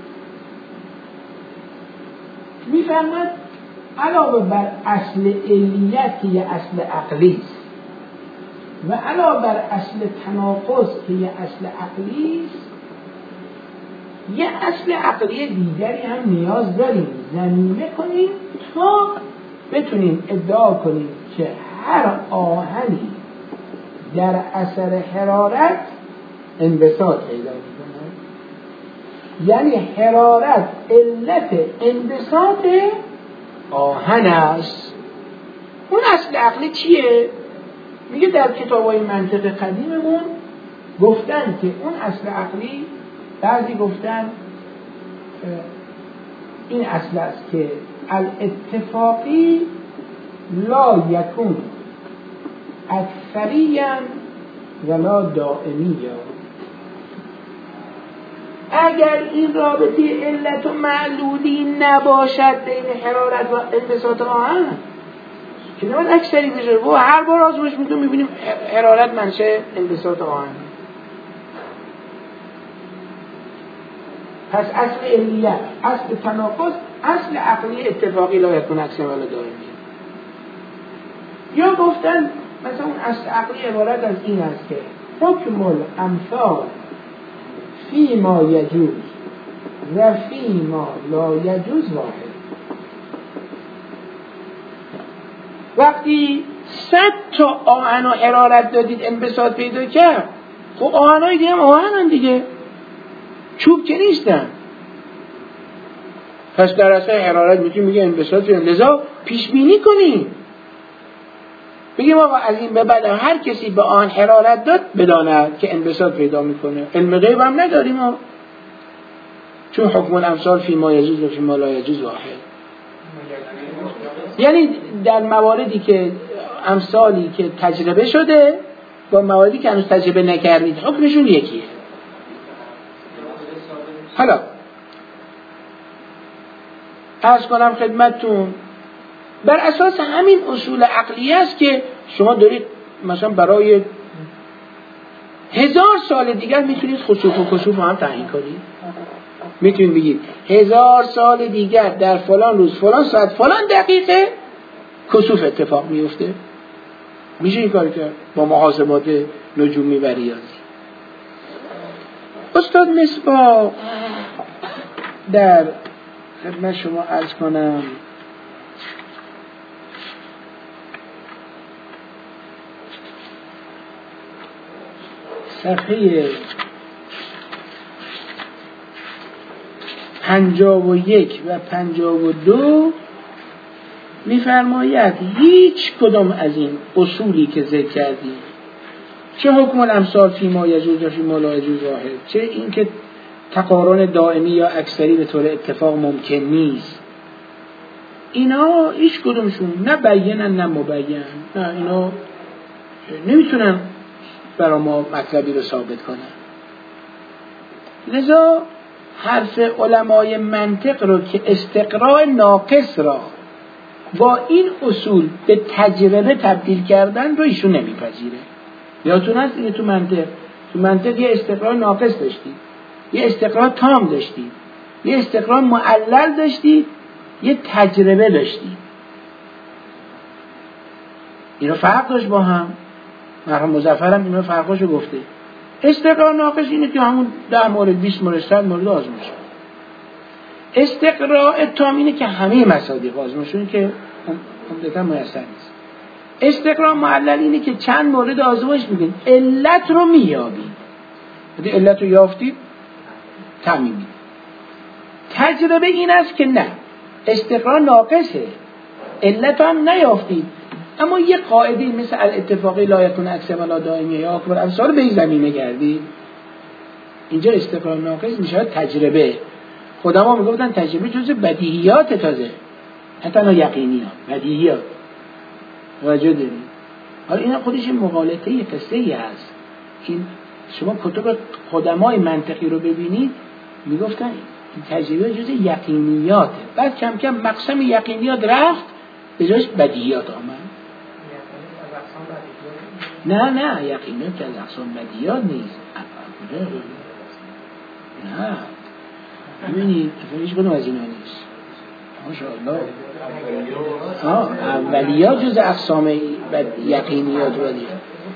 Speaker 1: میفرماد علاوه بر اصل علیت که یه اصل عقلی است و علاوه بر اصل تناقض که یه اصل عقلی است، یه اصل عقلی دیگری هم نیاز داریم ضمیمه کنیم تا بتونیم ادعا کنیم که هر آهنی در اثر حرارت انبساط پیدا میکنه. یعنی حرارت علت انبساط آهن است. اون اصل عقلی چیه؟ میگه در کتابای منطق قدیممون گفتن که اون اصل عقلی بعضی گفتن این اصل است که الاتفاقی لا یکون اکثریا ولا دائمیا. اگر این رابطه علت و معلولی نباشد بین حرارت و انبساط آهن که نباید اکثری بشه. و هر بار آزمایش میکنیم میبینیم حرارت منشأ انبساط آهن. پس اصل علیت، اصل تناقض، اصل عقلی اتفاقی لا یکون اکثر ولا دائمی. یا گفتن مثلا اون اصل عقلی عبارت از این است که حکم الامثال فی ما یجوز و فی ما لا یجوز واحد. وقتی 100 تا آهن و حرارت دادید انبساط پیدا کرد، خب آهن‌های دیگه هم آهنن دیگه، چوب که نیستن. پس در اصل حرارت میتونیم میگه انبساط پیدا، لذا پیش بینی کنیم بگیم آقا از این به بعد هر کسی به آن حرارت داد بداند که انبساط پیدا میکنه. علم غیب هم نداریم ها. چون حکم الامثال فی ما یجوز و فی ما لا یجوز واحد. یعنی در مواردی که امثالی که تجربه شده با مواردی که هنوز تجربه نکردید حکمشون یکیه. حالا عرض کنم خدمتتون بر اساس همین اصول عقلی است که شما دارید مثلا برای 1000 سال دیگر میتونید خسوف و کسوف هم تعیین کنید. میتونید بگید 1000 سال دیگر در فلان روز فلان ساعت فلان دقیقه کسوف اتفاق میفته. میشه این کار کرد با محاسبات نجومی و ریاضی. استاد مصباح در خدمت شما عرض کنم صفحه 51 و 52 می‌فرماید هیچ کدام از این اصولی که ذکر کردیم، چه حکم الامثال فی ما یجوز و فی ما لا یجوز واحد، چه این که تقارن دائمی یا اکثری به طور اتفاق ممکن نیست، اینا هیچ کدومشون نه بیانن نه مبین، نه اینا نمیتونن برای ما مطلبی رو ثابت کنن. لذا حرف علمای منطق رو که استقراء ناقص را با این اصول به تجربه تبدیل کردن رو ایشون نمیپذیره. یادتون هست اینه تو منطق یه استقراء ناقص داشتید، یه استقراء تام داشتید، یه استقراء معلل داشتید، یه تجربه داشتید. اینا فرق داشت با هم. مرحوم مظفر هم اینا فرقاشو گفته. استقراء ناقص اینه که همون 10 مورد 20 مورد 100 مورد آزمایش. استقراء تام اینه که همه مصادیق آزمایشون که عمدتاً میسر نیست. استقراء معلل اینه که چند مورد آزمایش میگین علت رو مییابید. وقتی علت رو یافتید تمیم. تجربه این است که نه، استقراء ناقصه، علت هم نیافتید، اما یه قاعده مثل الاتفاقی لا یکون اکثر ولا دائمی یا اکبر امثال به این زمینه گردید. اینجا استقراء ناقص میشه تجربه. خودما میگفتن تجربه جزء بدیهیات، تازه حتی یقینیات، بدیهیات. توجه دارید؟ حالا این خودش مغالطه قصه‌ای هست. این شما کتب قدمای منطقی رو ببینید میگفتن این تجربه جزء یقینیاته. بعد کم کم مقسم یقینیات رفت به جاش بدیهیات آمد. نه یقینیات که از اقسام بدیهیات نیست. نه ببینید هیچ کدوم از اینا نیست. ماشاءالله. اولیات جز اقسام یقینیات بدیهیات.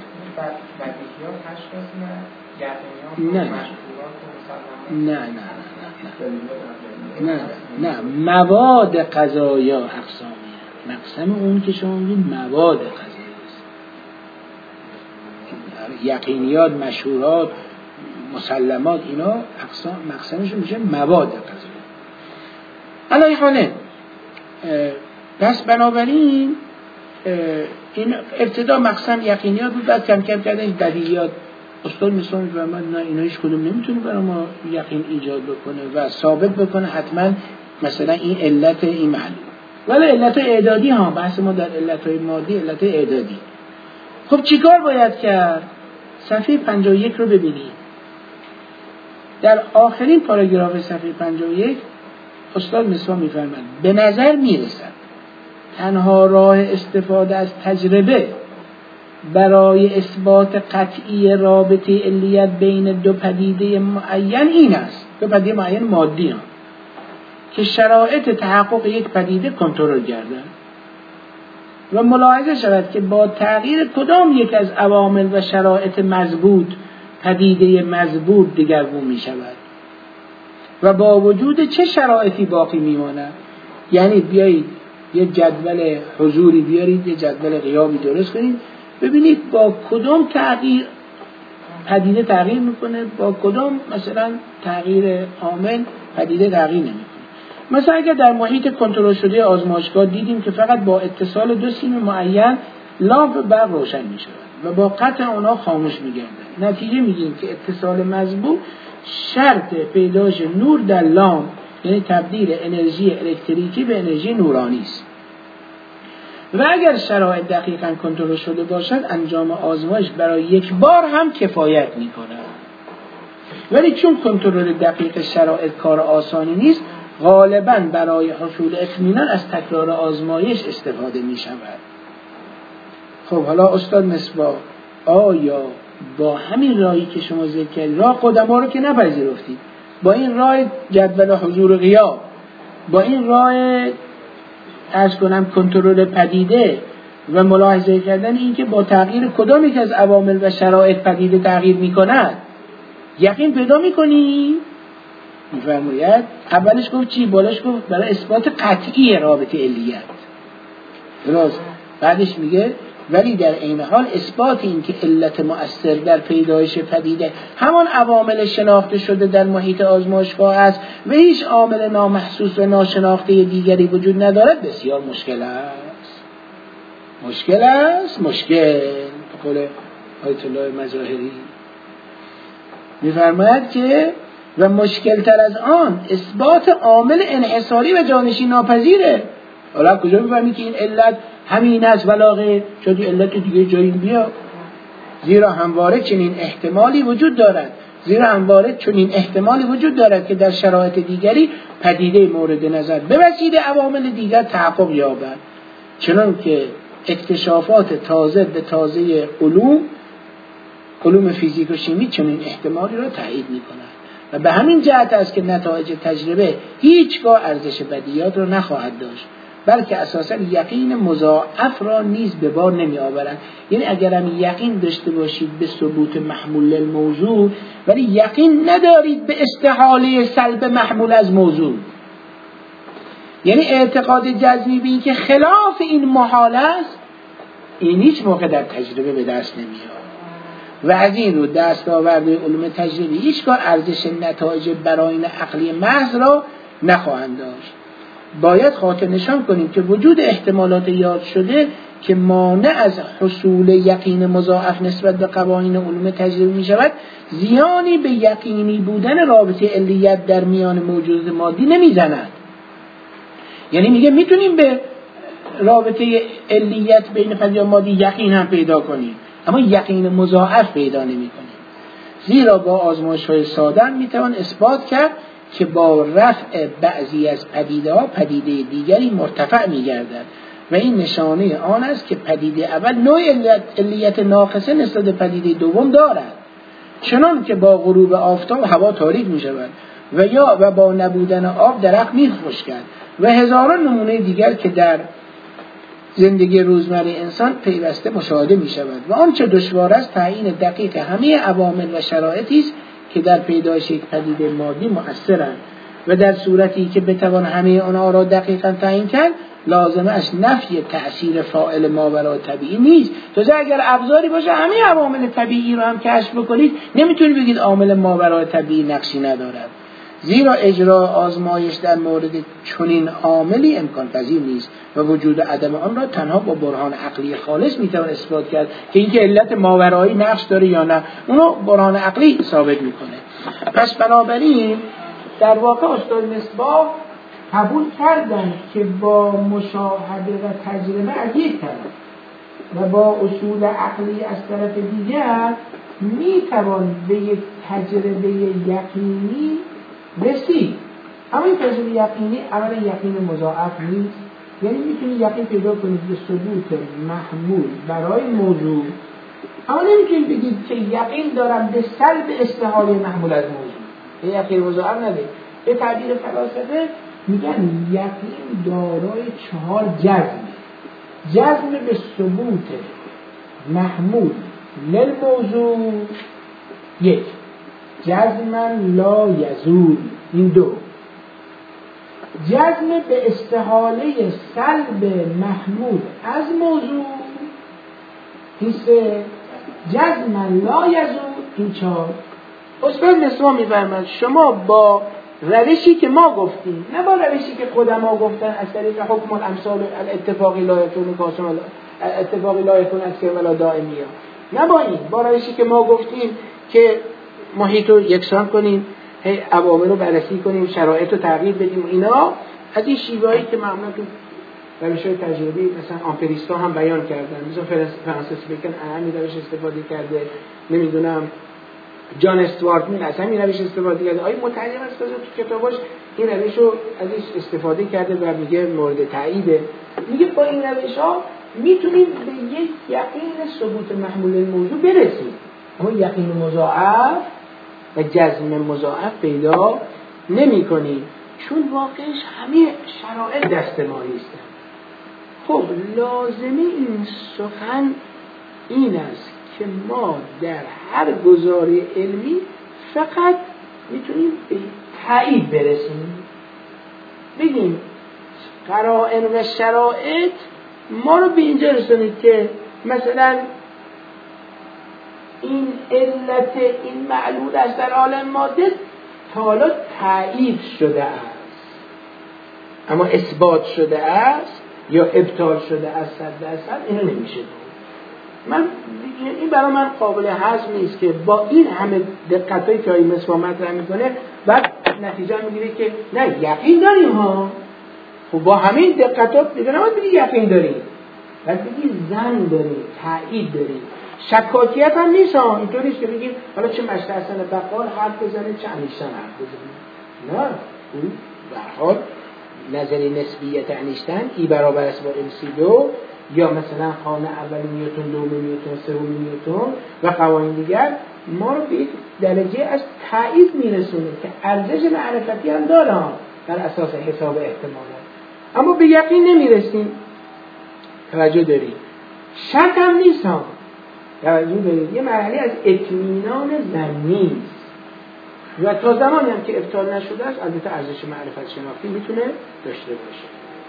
Speaker 1: نه مواد غذایی اقسامیه. مقسم اون که شما میگید مواد غذایی است. یقینیات، مشهورات، مسلمات، اینا اقسام مقسمشون میشه مواد غذایی. علی حاله پس بنابراین این ابتدا مقسم یقینیات بود، بعد کم کم کردن بدیهیات استاد مثلا میفرماد نه اینا هیچ کدوم نمیتونه برای ما یقین ایجاد بکنه و ثابت بکنه حتما مثلا این علت این معلوم، ولی علت اعدادی ها، بحث ما در علتهای مادی علت اعدادی. خب چیکار باید کرد؟ صفحه 51 رو ببینید. در آخرین پاراگراف صفحه 51 استاد مثلا میفرماد به نظر میرسد تنها راه استفاده از تجربه برای اثبات قطعی رابطه علیت بین دو پدیده معین این است، دو پدیده معین مادی ها، که شرایط تحقق یک پدیده کنترل گردند و ملاحظه شود که با تغییر کدام یک از عوامل و شرایط مضبوط پدیده مضبوط دگرگون می شود و با وجود چه شرایطی باقی می ماند. یعنی بیایید یه جدول حضوری بیارید، یه جدول غیابی درست کنید، ببینید با کدام تغییر پدیده تغییر میکنه، با کدام مثلا تغییر عامل پدیده تغییر نمیکنه. مثلا اگر در محیط کنترل شده آزمایشگاه دیدیم که فقط با اتصال دو سیم معین لامپ برق روشن می شود و با قطع آنها خاموش می گردد، نتیجه میگیم که اتصال مضبوط شرط پیدایش نور در لامپ، یعنی تبدیل انرژی الکتریکی به انرژی نورانی است. و اگر شرایط دقیقاً کنترل شده باشد انجام آزمایش برای یک بار هم کفایت می کند. ولی چون کنترل دقیق شرایط کار آسانی نیست، غالباً برای حصول اطمینان از تکرار آزمایش استفاده می شود. خب حالا استاد مصباح، آیا با همین راهی که شما ذکر کردید، راه قدما رو که نپذیرفتید، با این راه جدول حضور غیاب، با این راه عرض کنم کنترل پدیده و ملاحظه کردن این که با تغییر کدام یک از عوامل و شرایط پدیده تغییر می کند یقین پیدا می کنی؟ میفرماید اولش گفت چی؟ بالاش گفت برای اثبات قطعی رابطه علیت، درست؟ بعدش میگه ولی در این حال اثبات این که علت مؤثر در پیدایش پدیده همان عوامل شناخته شده در محیط آزمایشگاه است و هیچ عامل نامحسوس و ناشناخته دیگری وجود ندارد بسیار مشکل است. مشکل به قول آیت الله مظاهری میفرماید که و مشکل تر از آن اثبات عامل انحصاری و جانشین ناپذیره. حالا کجا میفهمی که این علت همین است ولاغه شدی علت دیگه جایی بیا؟ زیرا همواره چنین احتمالی وجود دارد که در شرایط دیگری پدیده مورد نظر به وسیله عوامل دیگر تحقق یابد، چنان که اکتشافات تازه به تازه علوم فیزیک و شیمی چنین احتمالی را تایید می‌کند و به همین جهت است که نتایج تجربه هیچگاه ارزش بدیهیات را نخواهد داشت، بلکه اساساً یقین مضاعف را نیز به بار نمی آورند. یعنی اگر هم یقین داشته باشید به ثبوت محمول الموضوع ولی یقین ندارید به استحاله سلب محمول از موضوع، یعنی اعتقاد جزمی به این که خلاف این محال است، این هیچ موقع در تجربه به دست نمیاد و از این رو دستاورد علوم تجربی هیچگاه ارزش نتایج براین عقلی محض را نخواهند داشت. باید خاطر نشان کنیم که وجود احتمالات یاد شده که مانع از حصول یقین مضاعف نسبت به قوانین علوم تجربی می شود زیانی به یقینی بودن رابطه علیت در میان موجودات مادی نمی زند. یعنی میگه میتونیم به رابطه علیت بین پدیده مادی یقین هم پیدا کنیم اما یقین مضاعف پیدا نمی کنیم، زیرا با آزمایش‌های ساده میتوان اثبات کرد که با رفع بعضی از پدیده ها پدیده دیگری مرتفع می‌گردد و این نشانه آن است که پدیده اول نوع علیت ناقصه نسبت به پدیده دوم دارد، چنان که با غروب آفتاب هوا تاریک می‌شود و با نبودن آب درخت می‌خشکد و هزاران نمونه دیگر که در زندگی روزمره انسان پیوسته مشاهده می‌شود و آنچه دشوار است تعیین دقیق همه عوامل و شرایطی است که در پیدایش یک پدیده مادی مؤثرند و در صورتی که بتوان همه آنها را دقیقاً تعیین کرد لازمه اش نفی تأثیر فاعل ماورای طبیعی نیست. تو اگر ابزاری باشه همه عوامل طبیعی رو هم کشف بکنید نمیتونید بگید عامل ماورای طبیعی نقشی ندارد، زیرا اجرا آزمایش در مورد چنین عاملی امکان پذیر نیست و وجود عدم آن را تنها با برهان عقلی خالص میتوان اثبات کرد که اینکه علت ماورایی نقش داره یا نه اونو برهان عقلی ثابت میکنه. پس بنابراین در واقع استاد مصباح قبول کردن که با مشاهده و تجربه از یک طرف و با اصول عقلی از طرف دیگر میتوان به یک تجربه یقینی رسید. اما این تجربه یقینی اولا یقین مضاعف نیست، یعنی میتونید یقین پیدا کنید به ثبوت محمول برای موضوع، اما نمیتونید بگید که یقین دارم به سلب استحاله محمول از موضوع. یقین مضاعف نده. به تعبیر فلاسفه میگن یقین دارای 4 جزم به ثبوت محمول للموضوع 1، جزما لا یزول این 2، جزم به استحاله سلب محمول از موضوع این 3، جزما لا یزول این 4. استاد مصباح میفرماید شما با روشی که ما گفتیم، نه با روشی که قدما گفتن از طریق حکم الامثال الاتفاقی لا یکون قاسم اتفاقی لا یکون اکثر ولا دائمیه، نه با روشی که ما گفتیم که محیط رو یکسان کنیم، عوامل رو بررسی کنیم، شرایط رو تغییر بدیم، اینا از این شیوهایی که معمولا تو روش‌های تجربی مثلا آمپریستا هم بیان کردن، مثلا فرانسیس بیکن همین روش استفاده کرده، نمیدونم جان استوارت میل از همین روش استفاده کرده، آیه متعلم است تو کتاباش این روش رو ازش استفاده کرده و میگه مورد تاییده. میگه با این روش ها میتونیم به یک یقین ثبوت محمول الموضوع برسیم، اما یقین مضاعف و جزم مضاعف پیدا نمی کنیم، چون واقعش همه شرایط دست ما نیستن. خب لازمه این سخن این است که ما در هر گزاره علمی فقط میتونیم به تایید برسیم، بگیم قرائن و شرایط ما رو به اینجا رسونید که مثلا این علت این معلول است در عالم ماده تا حالا تایید شده است، اما اثبات شده است یا ابطال شده است 100%، اینو نمیشه. این برای من قابل هضم نیست که با این همه دقتایی که آیه مصباح مطرح میکنه بعد نتیجه میگیره که نه یقین داریم ها. خب با همین دقتات دیگه نباید بگی یقین داریم، باید بگی ظن داریم، تایید داریم. شکاکیت هم نیست ها، اینطور نیست که بگیم حالا چه مشت حسن بقال حرف بزنه چه انیشتن حرف بزنه، نه، اون به هر حال نظری نسبیت انیشتن ای برابر است با MC2 یا مثلا خانه اول نیوتن، دوم نیوتن، سوم نیوتن و قوانین دیگر ما رو به یک درجه از تایید میرسونه که ارزش معرفتی هم داره بر اساس حساب احتمالات، اما به یقین نمیرسیم. توجه دارید؟ شک هم نیست ها، توجه دارید؟ یه مرحله از اطمینان ظنی و تا زمانی هم که ابطال نشده است البته ارزش معرفت شناختی میتونه داشته باشه.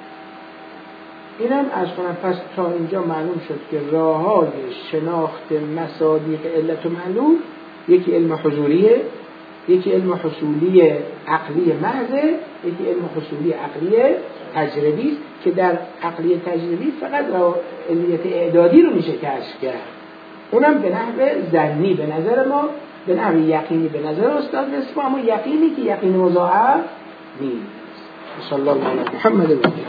Speaker 1: اینم از کنم. پس تا اینجا معلوم شد که راه‌های شناخت مصادیق علت و معلول یکی علم حضوریه، یکی علم حصولی عقلی محضه، یکی علم حصولی عقلی تجربی است که در عقلی تجربی فقط علمیت اعدادی رو میشه کشف کرد، اونم به نحو ظنی به نظر ما، به نحو یقینی به نظر استاد مصباح، اما یقینی که یقین مضاعف نیست. صلی الله علی محمد و آله.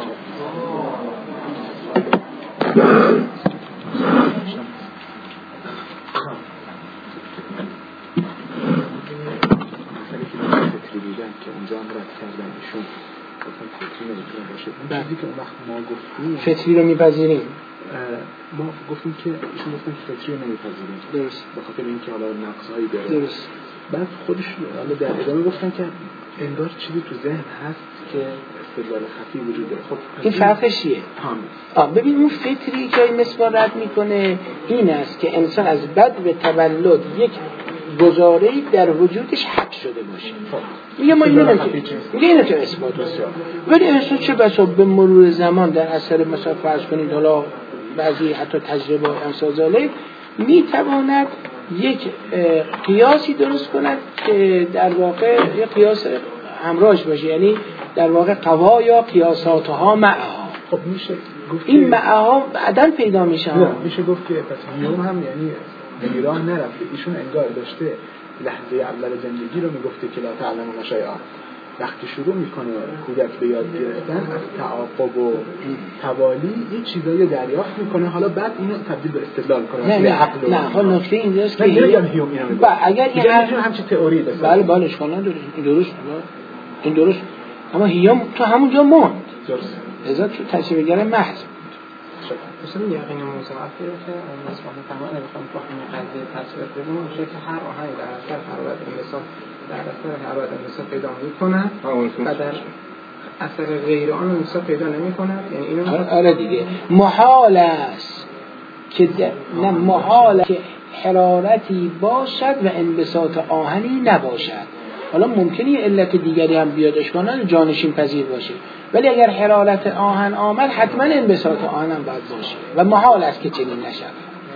Speaker 3: که اونجا هم رد کردن ایشون گفتن فطری نمیتونه باشه. اون چیزی که اون وقت ما گفتیم
Speaker 1: فطری رو میپذیریم،
Speaker 3: ما گفتیم که ایشون گفتن فطری رو نمیپذیریم،
Speaker 1: درست،
Speaker 3: به خاطر اینکه حالا نقص‌هایی داره،
Speaker 1: درست.
Speaker 3: بعد خودش حالا در ادامه گفتن که انگار چیزی تو ذهن هست که استدلال خفی وجود داره. خب
Speaker 1: این فرقش چیه؟ ببین اون فطری که این مصباح رد میکنه این است که انسان از بد به تولد یک گزاره‌ای در وجودش حک شده باشه. میگه ما اینو نمیشه اثبات کنیم، ولی انسان چه بسا به مرور زمان در اثر مثلا فرض کنید حالا بعضی حتی تجربه امثال میتواند یک قیاسی درست کند که در واقع یک قیاس همراهش باشه، یعنی در واقع قوایا قیاساتها معها.
Speaker 3: خب میشه گفت
Speaker 1: این معها بعداً پیدا میشه.
Speaker 3: میشه گفت که پس هیوم هم یعنی به راه نرفته، ایشون انگار داشته لحظه اول زندگی رو میگفته که لا تعلمون شیئا، وقتی شروع میکنه کودک به یاد گرفتن از تعاقب و توالی یه چیزایی دریافت میکنه، حالا بعد اینو تبدیل به استدلال کنه.
Speaker 1: نه حالا نکته اینجاست که
Speaker 3: هیوم اینو میگه
Speaker 1: اگر این
Speaker 3: همچین تئوری بس
Speaker 1: بله اشکال نداره، این درست اما هیوم تو همونجا موند،
Speaker 3: درست
Speaker 1: لذا تو تشریحگر محض
Speaker 2: مثلا یقین مضاعفی رو که نسبت تمام نمیخوام با این قضیه تصویر بدیم، میشه که هر آهنگ در اثر حرارت انبساط پیدا میکنه و در اثر غیر آن انبساط پیدا نمیکنه. یعنی اینو
Speaker 1: آره دیگه محال است که محال که حرارتی باشد و انبساط آهنی نباشد. حالا ممکنه یه علت دیگری هم بیاد اشکال جانشین پذیر باشه، ولی اگر حرارت آهن آمد حتما انبساط آهن هم باید باشه و محال است که چنین نشود.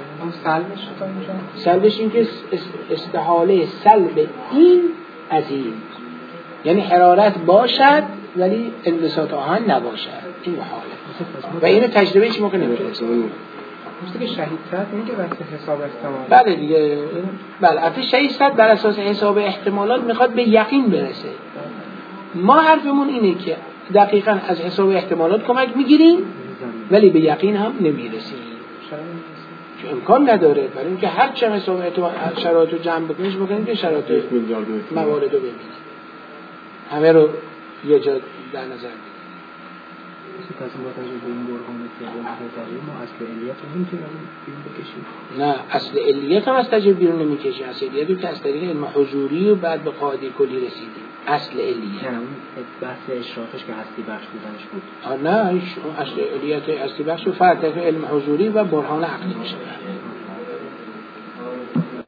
Speaker 1: سلبش این که استحاله سلب این از این، یعنی حرارت باشد ولی انبساط آهن نباشد، این محاله و اینو تجربه هیچ موقع نمی‌رسیم.
Speaker 2: مثل که شهید صد میگه بس حساب احتمال.
Speaker 1: بله دیگه، بله البته شهید صد بر اساس حساب احتمالات میخواد به یقین برسه. ما حرفمون اینه که دقیقاً از حساب احتمالات کمک میگیریم ولی به یقین هم نمیرسیم، چون امکان نداره، برای اینکه هر چه حساب شرایط رو جمع بکنیم که شرایط موارد رو ببینیم، همه رو یه جا در نظر بگیریم.
Speaker 3: پس با توجه به این برهان تئوری ما اصل علیت رو نمی‌تونیم بیرون بکشیم.
Speaker 1: نه اصل علیت هم از تجربه بیرون نمی‌کشیم. اصل علیت رو که از طریق علم حضوری و بعد به قاعده کلی رسیدیم. اصل علیت
Speaker 2: نه اون بحث اشراقش که هستی بخش بودنش بود.
Speaker 1: نه اصل علیت هستی بخش و فرق علم حضوری و برهان عقلی میشه.